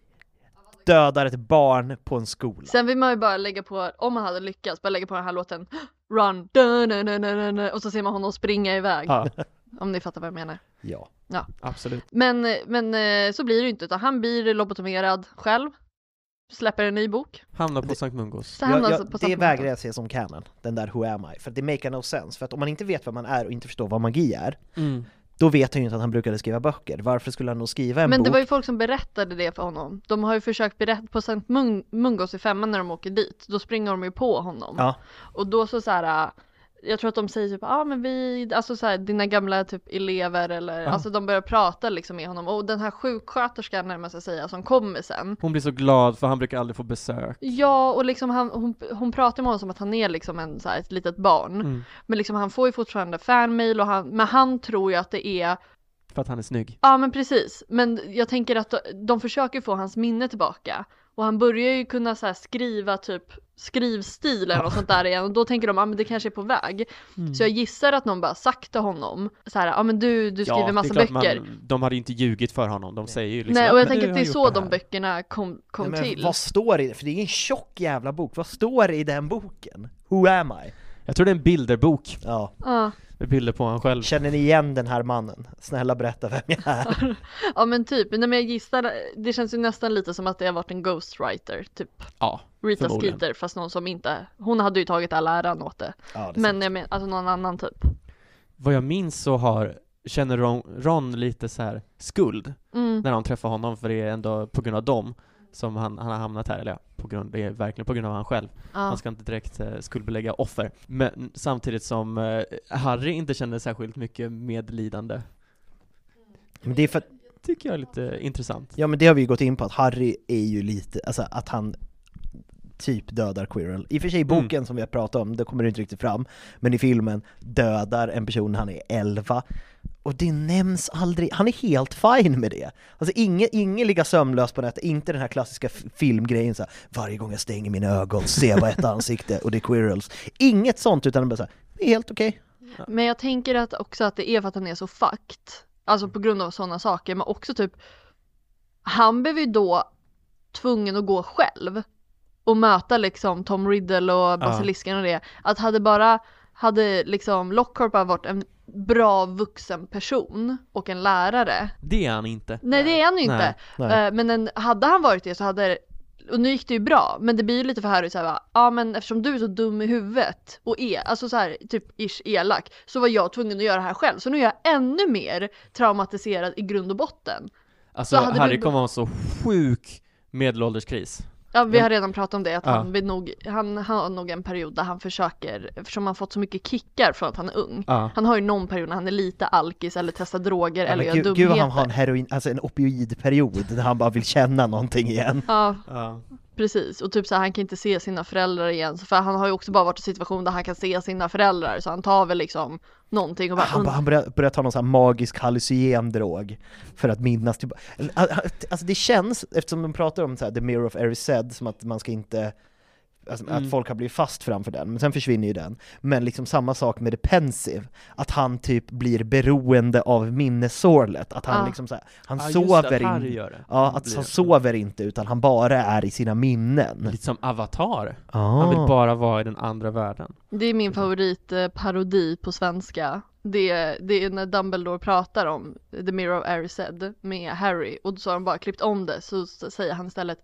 Dödar ett barn på en skola. Sen vill man ju bara lägga på, om man hade lyckats, bara lägga på den här låten Run, dun, dun, dun, dun, dun, och så ser man honom springa iväg. Ja, Om ni fattar vad jag menar. Ja. absolut. Men, men eh, så blir det ju inte, utan han blir lobotomerad själv. Släpper en ny bok. Hamnar på Sankt Mungos. Så hamnar Jag, alltså jag, på det samma vägrar punkt. jag se som canon, den där Who am I? För det make no sense. För att om man inte vet vad man är och inte förstår vad magi är, Mm. då vet han ju inte att han brukade skriva böcker. Varför skulle han nog skriva en Men bok? det var ju folk som berättade det för honom. De har ju försökt berätta på Sankt Mung- Mungos i femman när de åker dit. Då springer de ju på honom. Ja. Och då så så här, jag tror att de säger typ, ja ah, men vi, alltså så här, dina gamla typ elever eller, Ja. alltså de börjar prata liksom med honom. Och den här sjuksköterskan när man ska säga som kommer sen. Hon blir så glad för han brukar aldrig få besök. Ja, och liksom han, hon, hon pratar med honom som att han är liksom en, så här, ett litet barn. Mm. Men liksom han får ju fortfarande fanmail och han, men han tror ju att det är, För att han är snygg. ja men precis. Men jag tänker att de, de försöker få hans minne tillbaka. Och han börjar ju kunna så här skriva typ skrivstil eller något sånt där igen. Och då tänker de, ja men det kanske är på väg. Mm. Så jag gissar att någon bara sagt till honom så här, ja men du, du skriver Ja, massa det är klart böcker. Man, de hade inte ljugit för honom. De säger ju liksom, Nej, och jag "Men tänker du att det är har så gjort de här." böckerna kom, kom Nej, men till. vad står det? För det är en tjock jävla bok. Vad står det i den boken? Who am I? Jag tror det är en bilderbok. Ja. Ja. Med bilder på honom själv. Känner ni igen den här mannen? Snälla berätta vem jag är. Ja men typ, nej men jag gissar, det känns ju nästan lite som att det har varit en ghostwriter, typ Ja, Rita förmodligen. Skeeter, fast någon som inte, hon hade ju tagit all äran åt det. Ja, det är Men sant. jag men, alltså någon annan typ. Vad jag minns så har, känner Ron, Ron lite så här skuld Mm. när de träffar honom, för det är ändå på grund av dem som han, han har hamnat här, eller ja, på grund, det är verkligen på grund av han själv. Ja. Man ska inte direkt eh, skuldbelägga offer. Men samtidigt som eh, Harry inte känner särskilt mycket medlidande. Men det är för att, Tycker jag är lite intressant. ja men det har vi ju gått in på, att Harry är ju lite, alltså att han typ dödar Quirrell. I och för sig i boken Mm. som vi har pratat om, det kommer det inte riktigt fram. Men i filmen dödar en person när han är elva. Och det nämns aldrig, han är helt fine med det. Alltså ingen, ingen ligger sömnlös på nätet, inte den här klassiska f- filmgrejen så här, varje gång jag stänger mina ögon ser jag ett ansikte och det är Quirrells. Inget sånt, utan bara så här, det är helt okej. Men jag tänker att också att det är för att han är så fucked. Alltså på grund av sådana saker. Men också typ, han blev ju då tvungen att gå själv. Och möta liksom Tom Riddle och Basilisken och det. Att hade bara, hade liksom Lockhart bara varit en bra vuxen person och en lärare. Det är han inte. Nej, det är han ju inte. Nej, nej. Eh, Men en, hade han varit det så hade, och nu gick det ju bra, men det blir ju lite för Harry så här, va, ja men eftersom du är så dum i huvudet och är, alltså så här typ ish elak, så var jag tvungen att göra det här själv. Så nu är jag ännu mer traumatiserad i grund och botten. Alltså Så hade Harry du- kommer ha en så sjuk medelålderskris. Ja, vi Men- har redan pratat om det, att Ja. han, vill nog, han, han har nog en period där han försöker, eftersom han fått så mycket kickar från att han är ung. Ja. Han har ju någon period när han är lite alkis eller testar droger Ja, eller men gör gud, dumheter. gud vad han har en heroin, alltså en opioidperiod där han bara vill känna någonting igen. Ja, Ja. precis. Och typ så här, han kan inte se sina föräldrar igen. För han har ju också bara varit i en situation där han kan se sina föräldrar. Så han tar väl liksom någonting och bara... Han, bara- han börjar, börjar ta någon sån här magisk hallucinogendrog för att minnas typ. Alltså det känns, eftersom de pratar om så här, The Mirror of Erised, som att man ska inte, alltså, Mm. att folk har blivit fast framför den, men sen försvinner ju den. Men liksom samma sak med The Pensive, att han typ blir beroende av minnessorlet, att han Ja. liksom så här, han Ja, just det, sover att Harry in, gör det. ja, Det att blir han det. sover inte, utan han bara är i sina minnen. Lite som Avatar. Ah. Han vill bara vara i den andra världen. Det är min favoritparodi på svenska. Det är, det är när Dumbledore pratar om The Mirror of Erised med Harry. Och så har de bara klippt om det. Så säger han istället: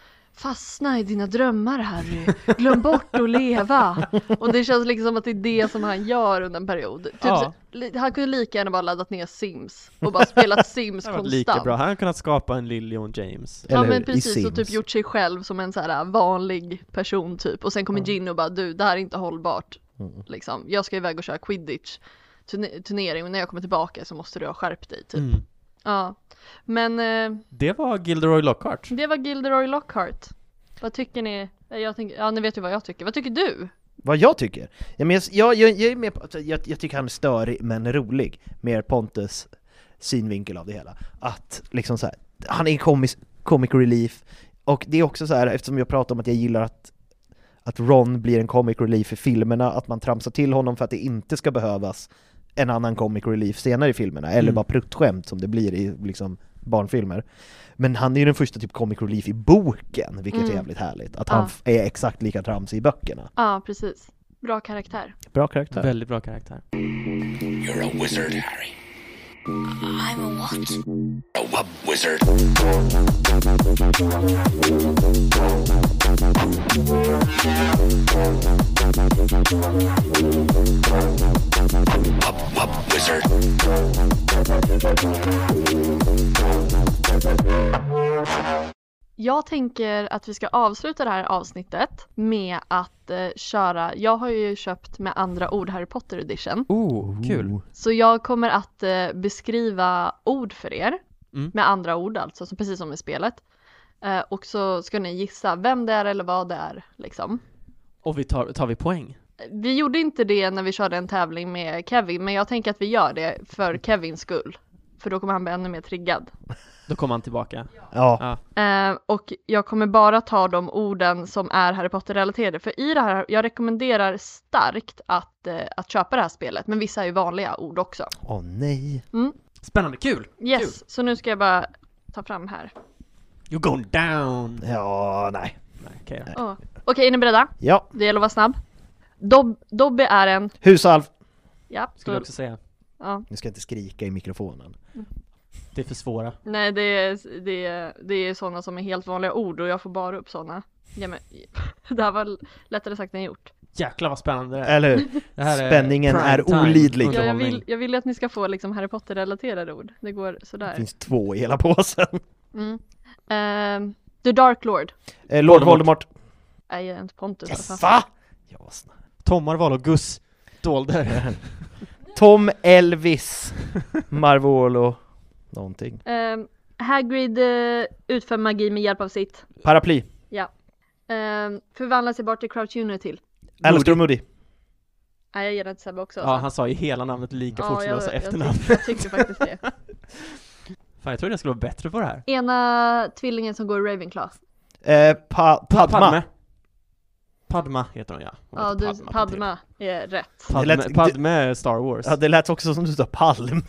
fastna i dina drömmar, Harry. Glöm bort att leva. Och det känns liksom som att det är det som han gör under en period. Typ, Ja. så, li- han kunde lika gärna bara laddat ner Sims och bara spelat Sims Det har varit konstant. lika bra. Han har kunnat skapa en Lillian James. Eller Ja hur? men I precis, och Sims. typ gjort sig själv som en så här vanlig person typ. Och sen kommer Ginny och bara, du, det här är inte hållbart. Mm. Liksom. Jag ska iväg och köra quidditch turne- turnering, och när jag kommer tillbaka så måste du ha skärpt dig typ. Mm. Ja. Men eh, Det var Gilderoy Lockhart. det var Gilderoy Lockhart. Vad tycker ni? Jag tänker, ja, ni vet ju vad jag tycker. Vad tycker du? Vad jag tycker? Ja, men jag, jag, jag, jag är med på, jag, jag tycker han är störig men rolig. Mer Pontus synvinkel av det hela. Att liksom så här, han är comic, comic relief. Och det är också så här, eftersom jag pratar om att jag gillar att att Ron blir en comic relief i filmerna, att man tramsar till honom för att det inte ska behövas en annan comic relief senare i filmerna, eller Mm. bara pruttskämt som det blir i liksom barnfilmer. Men han är ju den första typ comic relief i boken, vilket Mm. är jävligt härligt. Att Ja. han f- är exakt lika tramsig i böckerna. Ja, precis. Bra karaktär. Bra karaktär. Väldigt bra karaktär. You're a wizard, Harry. I'm a what? A Wub wizard. Wub wub wizard. Jag tänker att vi ska avsluta det här avsnittet med att eh, köra, jag har ju köpt med andra ord Harry Potter edition. Oh, kul. Så jag kommer att eh, beskriva ord för er, Mm. med andra ord alltså, så precis som i spelet. Eh, och så ska ni gissa vem det är eller vad det är liksom. Och vi tar, tar vi poäng? Vi gjorde inte det när vi körde en tävling med Kevin, men jag tänker att vi gör det för Kevins skull. För då kommer han bli ännu mer triggad. Då kommer han tillbaka. Ja. Ja. Eh, och jag kommer bara ta de orden som är Harry Potter-relaterade. För i det här, jag rekommenderar starkt att, eh, att köpa det här spelet. Men vissa är ju vanliga ord också. Åh nej. Mm. Spännande, kul! Yes, Kul. så nu ska jag bara ta fram här. You're going down! Ja, nej. Nej, okej då. Oh. Okej, är ni beredda? Ja. Det gäller att vara snabb. Dob- Dobby är en... Husalv. Ja, Skulle jag så, också säga. ja. Nu ska jag inte skrika i mikrofonen. Det är för svåra. Nej, det är, det, är, det är sådana som är helt vanliga ord och jag får bara upp sådana. Ja, men, det här var lättare sagt än gjort. Jäklar vad spännande det är. Eller hur? Det här Spänningen prime är time olidlig. Ja, jag, underhållning. vill, jag vill att ni ska få liksom Harry Potter-relaterade ord. Det går Det sådär. finns två i hela påsen. Mm. Ehm, The Dark Lord. Eh, Lord Voldemort. Voldemort. Nej, jag är inte Pontus Yes. alltså. Va? Jag var snabb. Tommar, Val och Gus dolde. Tom Elvis. Marvolo. Någonting. Ehm, Hagrid uh, utför magi med hjälp av sitt. Paraply. Ja. Ehm, förvandlar sig bort till Crouch Junior till. Alistair Moody. Nej, jag ger det till Sebbe också. Ja, alltså. han sa ju hela namnet lika fort som jag sa jag, efternamn. tyck, jag tyckte faktiskt det. Fan, jag trodde jag skulle vara bättre på det här. Ena tvillingen som går i Ravenclaw. Eh, pa- Padma. Padme. Padma heter hon, ja. Hon Ja, heter du, på Padma är rätt. riktigt. Padme, Det lät- Padme är Star Wars. Ja, det lät också som du sa Palme.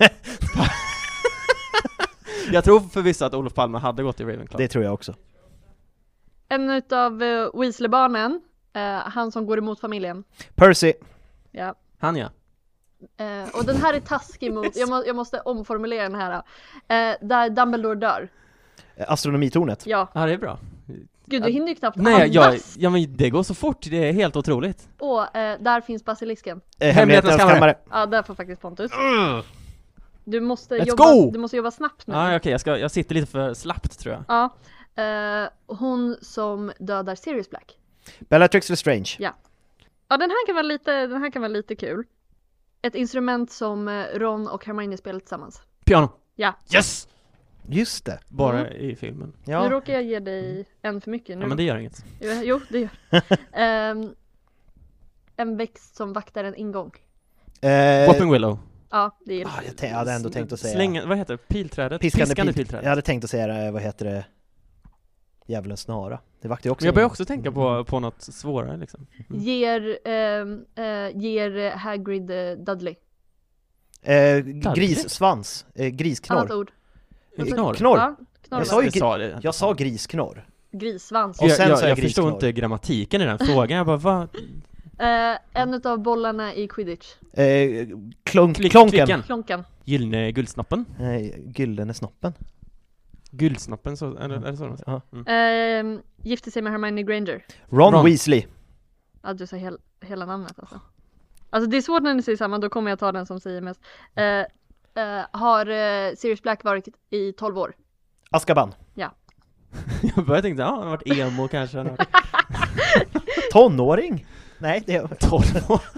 Jag tror förvisso att Olof Palme hade gått i Ravenclaw. Det tror jag också. En utav uh, Weasley-barnen, eh, han som går emot familjen. Percy. Ja. Han ja. Eh, och den här är taskig mot, jag, må, jag måste omformulera den här. Eh, där Dumbledore dör. Eh, Astronomitornet. Ja. Ja, det är bra. Gud, du hinner ju knappt Nej, andas. jag, ja men det går så fort, det är helt otroligt. Och eh, där finns basilisken. Eh, Hemligheternas Hemligheternas kammare. Ja, där får faktiskt Pontus. Du måste, Let's jobba, go! du måste jobba snabbt nu. Ja, okej, jag, ska, jag sitter lite för slappt tror jag. Ja. Eh, hon som dödar Sirius Black. Bellatrix Lestrange. Ja. Ja, den här kan vara lite, den här kan vara lite kul. Ett instrument som eh, Ron och Hermione spelar tillsammans. Piano. Ja. Yes! Just det. Bara Mm. i filmen. Nu Ja. råkar jag ge dig en för mycket nu. Ja, men det gör inget. Jo, det gör. Ehm, en växt som vaktar en ingång. Eh, Whopping Willow. Ja, det är ah, jag, t- jag hade ändå tänkt att säga Slänga, vad heter det? Pilträdet? Piskande, Piskande pil- pilträdet. Jag hade tänkt att säga, eh, vad heter det? Djävulens snara. Det vaktar ju också. Men jag börjar också tänka på, på något svårare liksom. ger, ehm, eh, ger Hagrid eh, Dudley. Eh, grissvans. Eh, grisknorr. Annat ord. Knorr. Knorr. Ja, knorr. Jag sa ju Jag sa det. Jag sa grisknorr. Grissvans. Och jag sen jag, sa jag jag förstod grisknorr. inte grammatiken i den frågan. Jag bara, vad? Eh, en utav bollarna i Quidditch. Eh, klonk, Klick- klonken. klicken. Klonkan. Gyllene guldsnoppen. Nej, gyllene snoppen. Guldsnoppen, så, eller, är det så de säger? Ja. Mm. Ehm, gifte sig med Hermione Granger. Ron, Ron. Weasley. Ja, du sa hel, hela namnet alltså. Alltså det är svårt när ni säger samma, då kommer jag ta den som säger mest. Eh, eh, har eh, Sirius Black varit i tolv år? Azkaban. Jag började tänka, ja, han har varit emo kanske. Han har varit Tonåring. Nej, det är tolv år.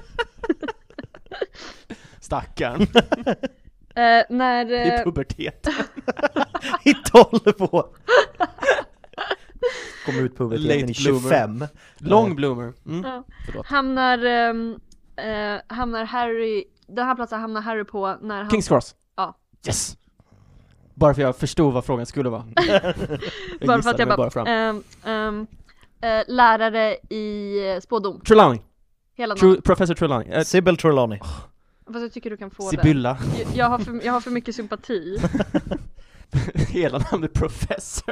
Stackarn. Eh, när... I Eh, pubertet. i tolv år. Kom ut puberteten Late i tjugofem. Long bloomer. Mm. Ja. Förlåt. hamnar, ehm, eh, hamnar Harry... Den här platsen hamnar Harry på när han... Kings Cross. Ja. Yes. Bara för jag förstod vad frågan skulle vara. Jag bara för gissade att jag mig bara... fram. ehm, ehm, eh, lärare i eh, spådom. Trelawney. Hela namnet. True, Professor Trelawney. Uh, Sybil Trelawney. Fast jag tycker du kan få Sibylla. det. Jag, jag, har för, jag har för mycket sympati. Hela namnet Professor.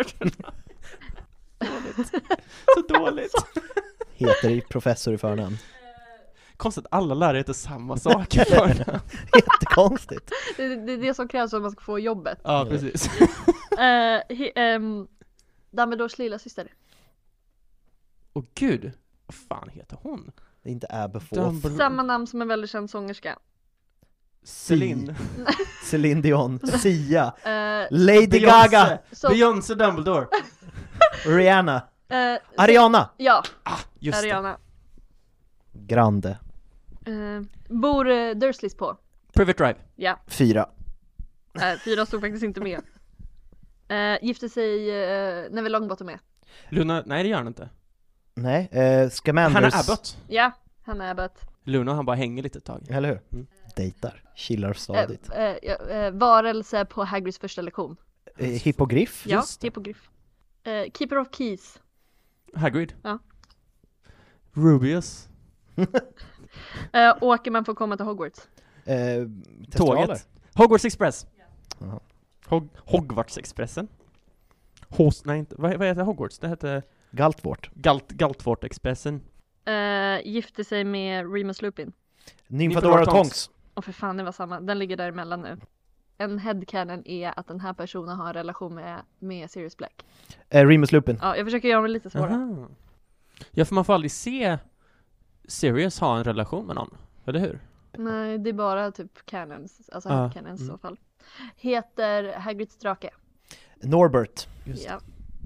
dåligt. Så dåligt. Heter i professor i förnamn. Konstigt att alla lärare heter samma sak i förnamn. Jättekonstigt. Det, det är det som krävs för att man ska få jobbet. Ja, precis. Uh, he, um, Dumbledores lilla syster. Åh gud, vad fan heter hon? Det är inte Aberforth. Dumbledore. Samma namn som en väldigt känd sångerska. Celine. Celine Dion. Sia. Uh, Lady Beyoncé. Gaga. så, Beyoncé Dumbledore. Rihanna. uh, Ariana. Ja, Ah, just det. Ariana. Grande. Uh, bor uh, Dursleys på? Private Drive. Ja, Fyra. uh, fyra stod faktiskt inte med. Uh, gifte sig uh, Neville Longbottom med. Luna, nej det gör han inte. Nej, eh, Scamanders. Han är Abbott. Ja, han är Abbott. Luna han bara hänger lite ett tag. Eller hur? Mm. Dejtar. Chillar Uh, stadigt. uh, uh, varelse på Hagrids första lektion. Eh, hippogriff. Ja, Just det. hippogriff. Uh, Keeper of Keys. Hagrid. Ja. Rubius. Uh, åker man får komma till Hogwarts. Eh, testraler. Tåget. Hogwarts Express. Jaha. Hog- Hogwarts Expressen. Hos, nej inte, vad, vad heter Hogwarts? Det heter Galtvort. Galt, Galtvort Expressen. Uh, gifte sig med Remus Lupin. Nymfadora Tonks. Tonks. Och för fan, det var samma. Den ligger däremellan nu. En headcanon är att den här personen har en relation med, med Sirius Black. Eh, Remus Lupin. Ja, jag försöker göra det lite svårare. Aha. Ja, för man får aldrig se Sirius ha en relation med någon, eller hur? Nej, det är bara typ canons. Alltså Ja, headcanons i mm. så fall. Heter Hagrids drake. Norbert. Ja.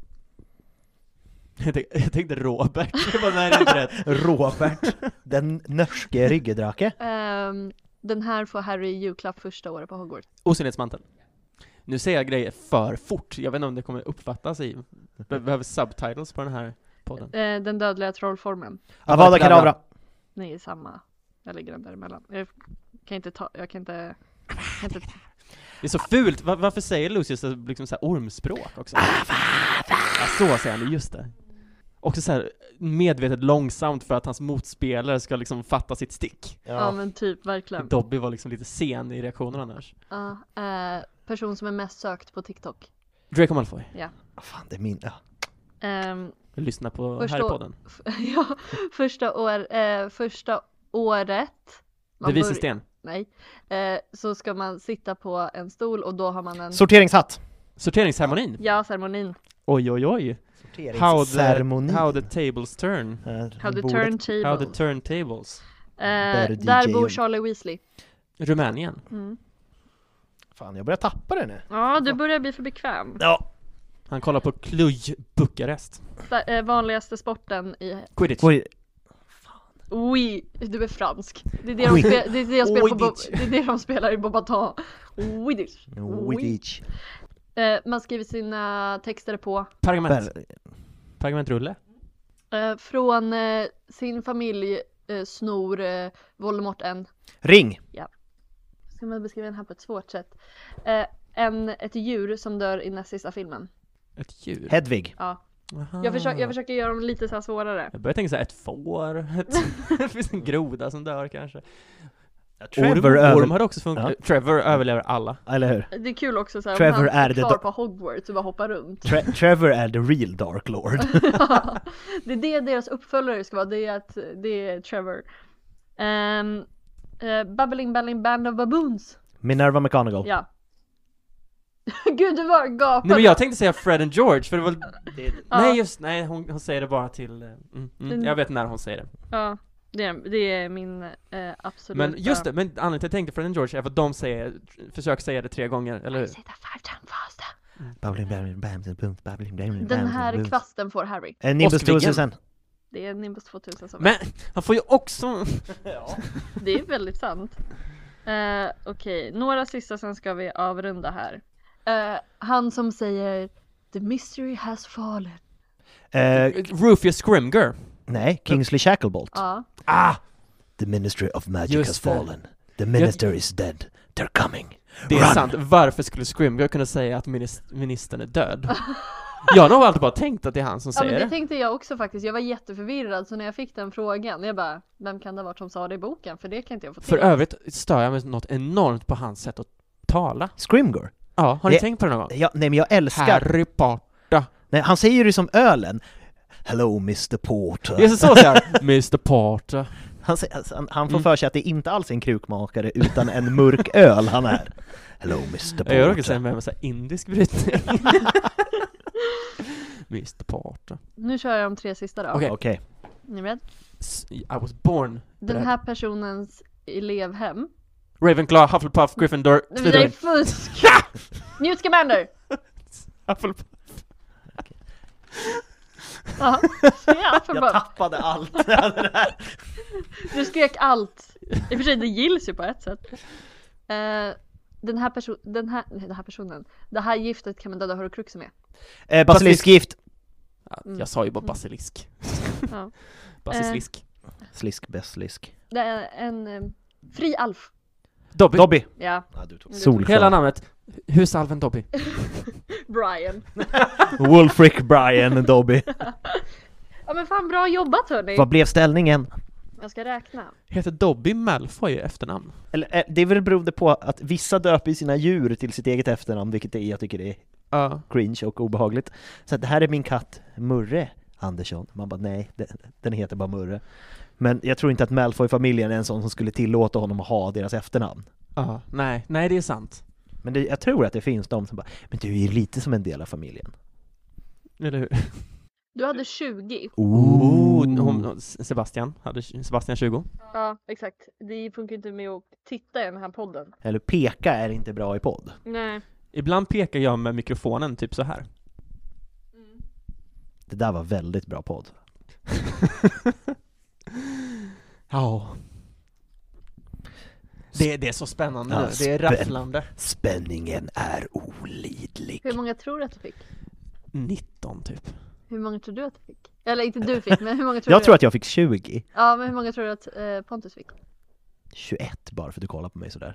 Jag tänkte, jag tänkte Robert. Jag bara, nej, det är inte rätt. Robert. Den norske ryggedrake. Ehm, den här får Harry i julklapp första året på Hogwarts. Osynlighetsmantel. Nu säger jag grejer för fort. Jag vet inte om det kommer uppfattas i. Vi behöver subtitles på den här podden. Eh, den dödliga trollformen. Avada Kedavra. Nej, samma. Jag ligger den däremellan. Jag kan inte ta, jag kan inte... Jag kan inte Det är så fult. Var, varför säger Lucius liksom så här ormspråk också? Ja, så säger han det, just det. Också så här medvetet långsamt för att hans motspelare ska liksom fatta sitt stick. ja. Ja. men typ, verkligen. Dobby var liksom lite sen i reaktionen annars. Ja, eh, person som är mest sökt på TikTok. Draco Malfoy. Fan, det är min. Ja. Ehm, Lyssna på Förstå- Harry-podden. f- ja, första, år, eh, första året. man Det visar bör- sten. Nej. Eh, så ska man sitta på en stol och då har man en... Sorteringshatt. Sorteringsceremonin. Ja, ceremonin. Oj, oj, oj. How the, Sorteringsceremoni. how the tables turn. Eh, How the bordet. turntable. How the turntables. Eh, Där där D J bor om. Charlie Weasley. Rumänien. Mm. Fan, jag börjar tappa det nu. Ja, du börjar bli för bekväm. Ja. Han kollar på Cluj Bukarest. Där, eh, vanligaste sporten i... Quidditch. Oj, Oui, du är fransk. Det är det de, Oui. spe, det är det de spelar på Bob, Quidditch. det är det de spelar i Bobaton. Quidditch. Quidditch. Eh, man skriver sina texter på Pergament. Bär- Pergamentrulle. eh, från eh, sin familj eh, snor eh, Voldemort en, Ring. ska man beskriva den här på ett svårt sätt, eh, en, ett djur som dör i näst sista filmen. Ett djur. Hedvig. Ja. Aha. Jag, försöker, jag försöker göra dem lite så här svårare. Jag börjar tänka så här, ett får. Ett, det finns en groda som dör kanske. Trevor Orm, över- Orm hade också funkat. Ja. Trevor överlever alla. Eller hur? Det är kul också så här, Trevor om han är är det kvar do- på Hogwarts och bara hoppar runt. Tre- Trevor är the real Dark Lord. Ja, det är det deras uppföljare ska vara, det är att det är Trevor. Um, uh, Bubbling Belling Band of Baboons. Minerva McGonagall. Ja. Gud, du var gapade. Nej men jag tänkte säga Fred and George för det var... Ja. Nej just, nej hon, hon säger det bara till... eh, Mm, mm, Den- jag vet när hon säger det. Ja, det är, det är min eh, absolut. Men just det, men anledningen till att jag tänkte Fred and George är för att de säger, försöker säga det tre gånger, eller hur? Say that five times faster. Babbling, babbling, babbling, babbling, babbling, babbling, Den här babbling. kvasten får Harry. Eh, Nimbus Åskviggen. tusen. Det är Nimbus tvåtusen som Men han får ju också... Det är väldigt sant. Uh, Okej, några sista, sen ska vi avrunda här. Eh, han som säger The mystery has fallen. Eh, Rufus Scrimger. nej, Kingsley Shacklebolt. Ja. Ah! The ministry of magic Just has det. fallen. The minister is dead. They're coming. Det är Run. sant. Varför skulle Scrimger kunna säga att minis- ministern är död? Jag har nog alltid bara tänkt att det är han som Ja, men säger det det. tänkte jag också faktiskt. Jag var jätteförvirrad, så när jag fick den frågan, jag bara, vem kan det ha varit som sa det i boken? För det kan inte jag få till. För övrigt stör jag mig något enormt på hans sätt att tala. Scrimger. Ja, har ni Det- tänkt på det någon gång? Ja, nej men jag älskar. Harry Potter. Nej, han säger ju det som ölen. Hello mister Porter. Det är så så här, mister Potter. Han, säger- han, han får Mm. för sig att det inte alls är en krukmakare utan en mörk öl han är. Hello mister Porter. Jag råkar säga med en sån här indisk brytning. mister Porter. Nu kör jag de tre sista då. Okej. Okej. Ni vet? S- I was born. Den här personens elevhem. Ravenclaw, Hufflepuff, Gryffindor, Nej, men det är Slytherin. fusk! Newt Scamander! Hufflepuff. Ja, ja Jag för tappade allt. Det där. Du skrek allt. I och för sig, det gills ju på ett sätt. Eh, den, här person, den, här, nej, den här personen, det här giftet kan man döda horcruxer med. eh, Basiliskgift. Ja, Mm. jag sa ju bara basilisk. Ja. Basilisk. Slisk, bästlisk. Det är en eh, fri alf. Dobby. Dobby. Ja, Ja, du tog. Mm. Solklar. Hela namnet. Husalven Dobby. Brian. Wolfric Brian Dobby. Ja men fan, bra jobbat hörni. Vad blev ställningen? Jag ska räkna. Heter Dobby Malfoy i efternamn? Eller, eh, det är väl beroende på att vissa döper sina djur till sitt eget efternamn, vilket är, jag tycker är Ja. cringe och obehagligt. Så att det här är min katt Murre Andersson. Man bara nej, den, den heter bara Murre. Men jag tror inte att Malfoy-familjen är en sån som skulle tillåta honom att ha deras efternamn. Ja. Nej, nej det är sant. Men det, jag tror att det finns de som bara, men du är ju lite som en del av familjen. Eller hur? Du hade tjugo. Oh, hon, Sebastian hade Sebastian tjugo. Ja, exakt. Det funkar inte med att titta i den här podden. Eller peka är inte bra i podd. Nej. Ibland pekar jag med mikrofonen typ så här. Det där var väldigt bra podd. Ja. Det, det är så spännande. Ja, nu. Det är spänn- rafflande. Spänningen är olidlig. Hur många tror du att du fick? nitton typ. Hur många tror du att du fick? Eller inte du fick, men hur många tror Jag du? tror att jag fick tjugo. Ja, men hur många tror du att eh, Pontus fick? tjugoett bara för att du kollar på mig sådär.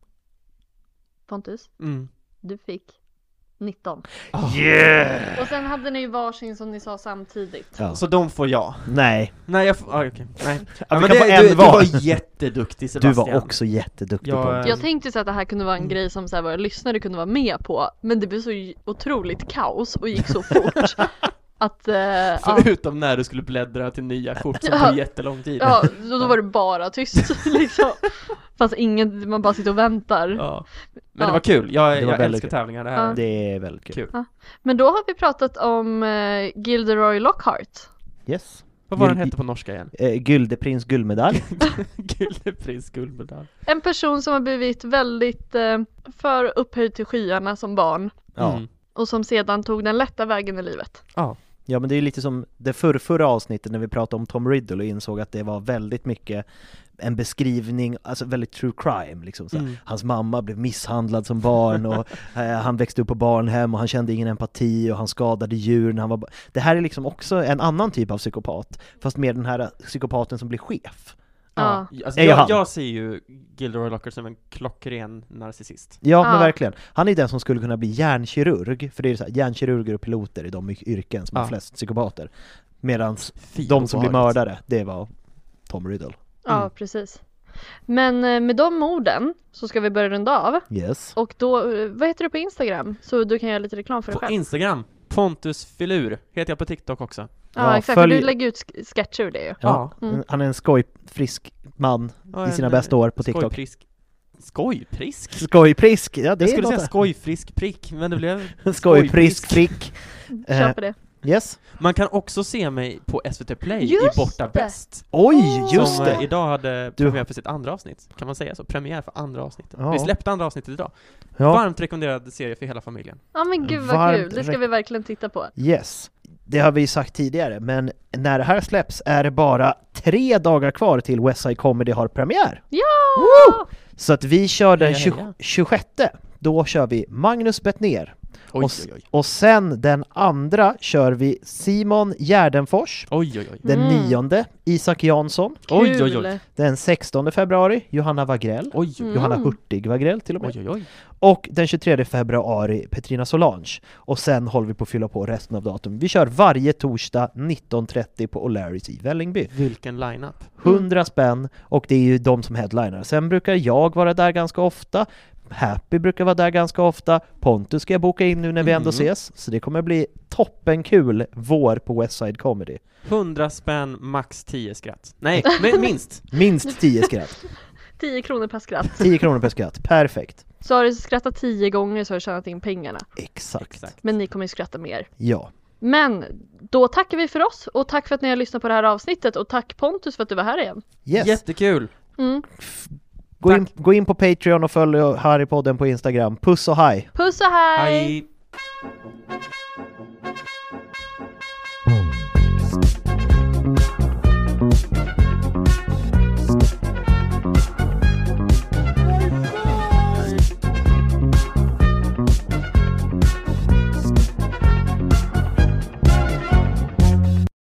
Pontus, Mm. du fick nitton. Oh. Yeah! Och sen hade ni ju varsin som ni sa samtidigt. Ja. Så de får jag. Nej, Nej, jag får... Ah, okej. Nej. Ja, Ja, vi men kan det, få en du, du var. var jätteduktig du Sebastian. var också jätteduktig Jag, på eh, det. Jag tänkte så att det här kunde vara en Mm. grej som så här, våra lyssnare kunde vara med på. Men det blev så otroligt kaos och gick så fort. att, eh, ja, Förutom när du skulle bläddra till nya kort som Ja. tog jättelång tid. ja, då, då var det bara tyst liksom. Fast ingen, man bara sitter och väntar. Ja. Men Ja. det var kul. Jag, Det var jag väldigt älskar kul. tävlingar. Det här. Ja. Det är väldigt kul. Kul. Men då har vi pratat om eh, Gilderoy Lockhart. Yes. Vad var den Gyll- hette på norska igen? Eh, Gyldeprins guldmedalj. Guldpris, guldmedalj. En person som har blivit väldigt eh, för upphöjd till skyarna som barn. Ja. Mm. Och som sedan tog den lätta vägen i livet. Ja. Ja, men det är lite som det förr, förra avsnittet när vi pratade om Tom Riddle och insåg att det var väldigt mycket en beskrivning, alltså väldigt true crime liksom, så. Mm. Hans mamma blev misshandlad som barn och eh, han växte upp på barnhem och han kände ingen empati och han skadade djur när han var ba- Det här är liksom också en annan typ av psykopat, fast mer den här psykopaten som blir chef. Ja. Ja. Alltså, Är jag, han? jag ser ju Gilderoy Lockhart som en klockren narcissist. Ja, Ja. men verkligen. Han är den som skulle kunna bli hjärnkirurg, för det är så här, hjärnkirurger och piloter är de yrken som Ja. har flest psykopater. Medan Fy, de som blir obehagligt. mördare, det var Tom Riddle. Ja, Mm. precis. Men eh, med de orden så ska vi börja runda av. Yes. Och då, eh, vad heter du på Instagram? Så du kan göra lite reklam för dig På själv. Instagram, Pontus Filur, heter jag på TikTok också. Ja, Ja, exakt. följ- För du lägger ut sk- sketcher ur det ju. Ja, Mm. han är en skojfrisk man Ja, i sina en, bästa år på TikTok. Skojprisk. Skojprisk? Skojprisk, ja det Jag är skulle säga något. skojfrisk prick, men det blev Skojprisk frick. Kör Eh, på det. Yes. Man kan också se mig på S V T Play Just i Borta det. Bäst. Oj, Åh. just Som det! eh, idag hade Du- premiär för sitt andra avsnitt. Kan man säga så? Premiär för andra avsnittet. Ja. Vi släppte andra avsnittet idag. Ja, Varmt rekommenderad serie för hela familjen. Ja men gud vad Varmt kul, det ska rek- vi verkligen titta på. yes. Det har vi sagt tidigare, men när det här släpps är det bara tre dagar kvar till West Side Comedy har premiär. Ja! Woo! Så att vi kör den Heja, heja. tjugosjätte. Då kör vi Magnus Bettner. Oj, och, oj, oj. och sen den andra kör vi Simon Gärdenfors. Oj, oj, oj. Den Mm. nionde Isak Jansson. Oj, Kul. oj, oj. Den sextonde februari Johanna Wagrell. Oj, oj, Mm. Johanna Hurtig Wagrell till och med. oj, oj, oj. Och den tjugotredje februari Petrina Solange. Och sen håller vi på att fylla på resten av datum. Vi kör varje torsdag nitton trettio på O'Larrys i Vällingby. Vilken line-up. hundra spänn och det är ju de som headliner. Sen brukar jag vara där ganska ofta. Happy brukar vara där ganska ofta. Pontus ska jag boka in nu när vi Mm. ändå ses. Så det kommer bli toppenkul vår på West Side Comedy. hundra spänn, max tio skratt. Nej, men minst. Minst tio skratt. tio kronor per skratt. tio kronor per skratt. Perfekt. Så har du skrattat tio gånger så har du tjänat in pengarna. Exakt. Exakt. Men ni kommer ju skratta mer. Ja. Men då tackar vi för oss och tack för att ni har lyssnat på det här avsnittet och tack Pontus för att du var här igen. Yes. Jättekul. Mm. Gå in, Tack. gå in på Patreon och följ Harrypodden på Instagram. Puss och hej! Puss och hej! Hej.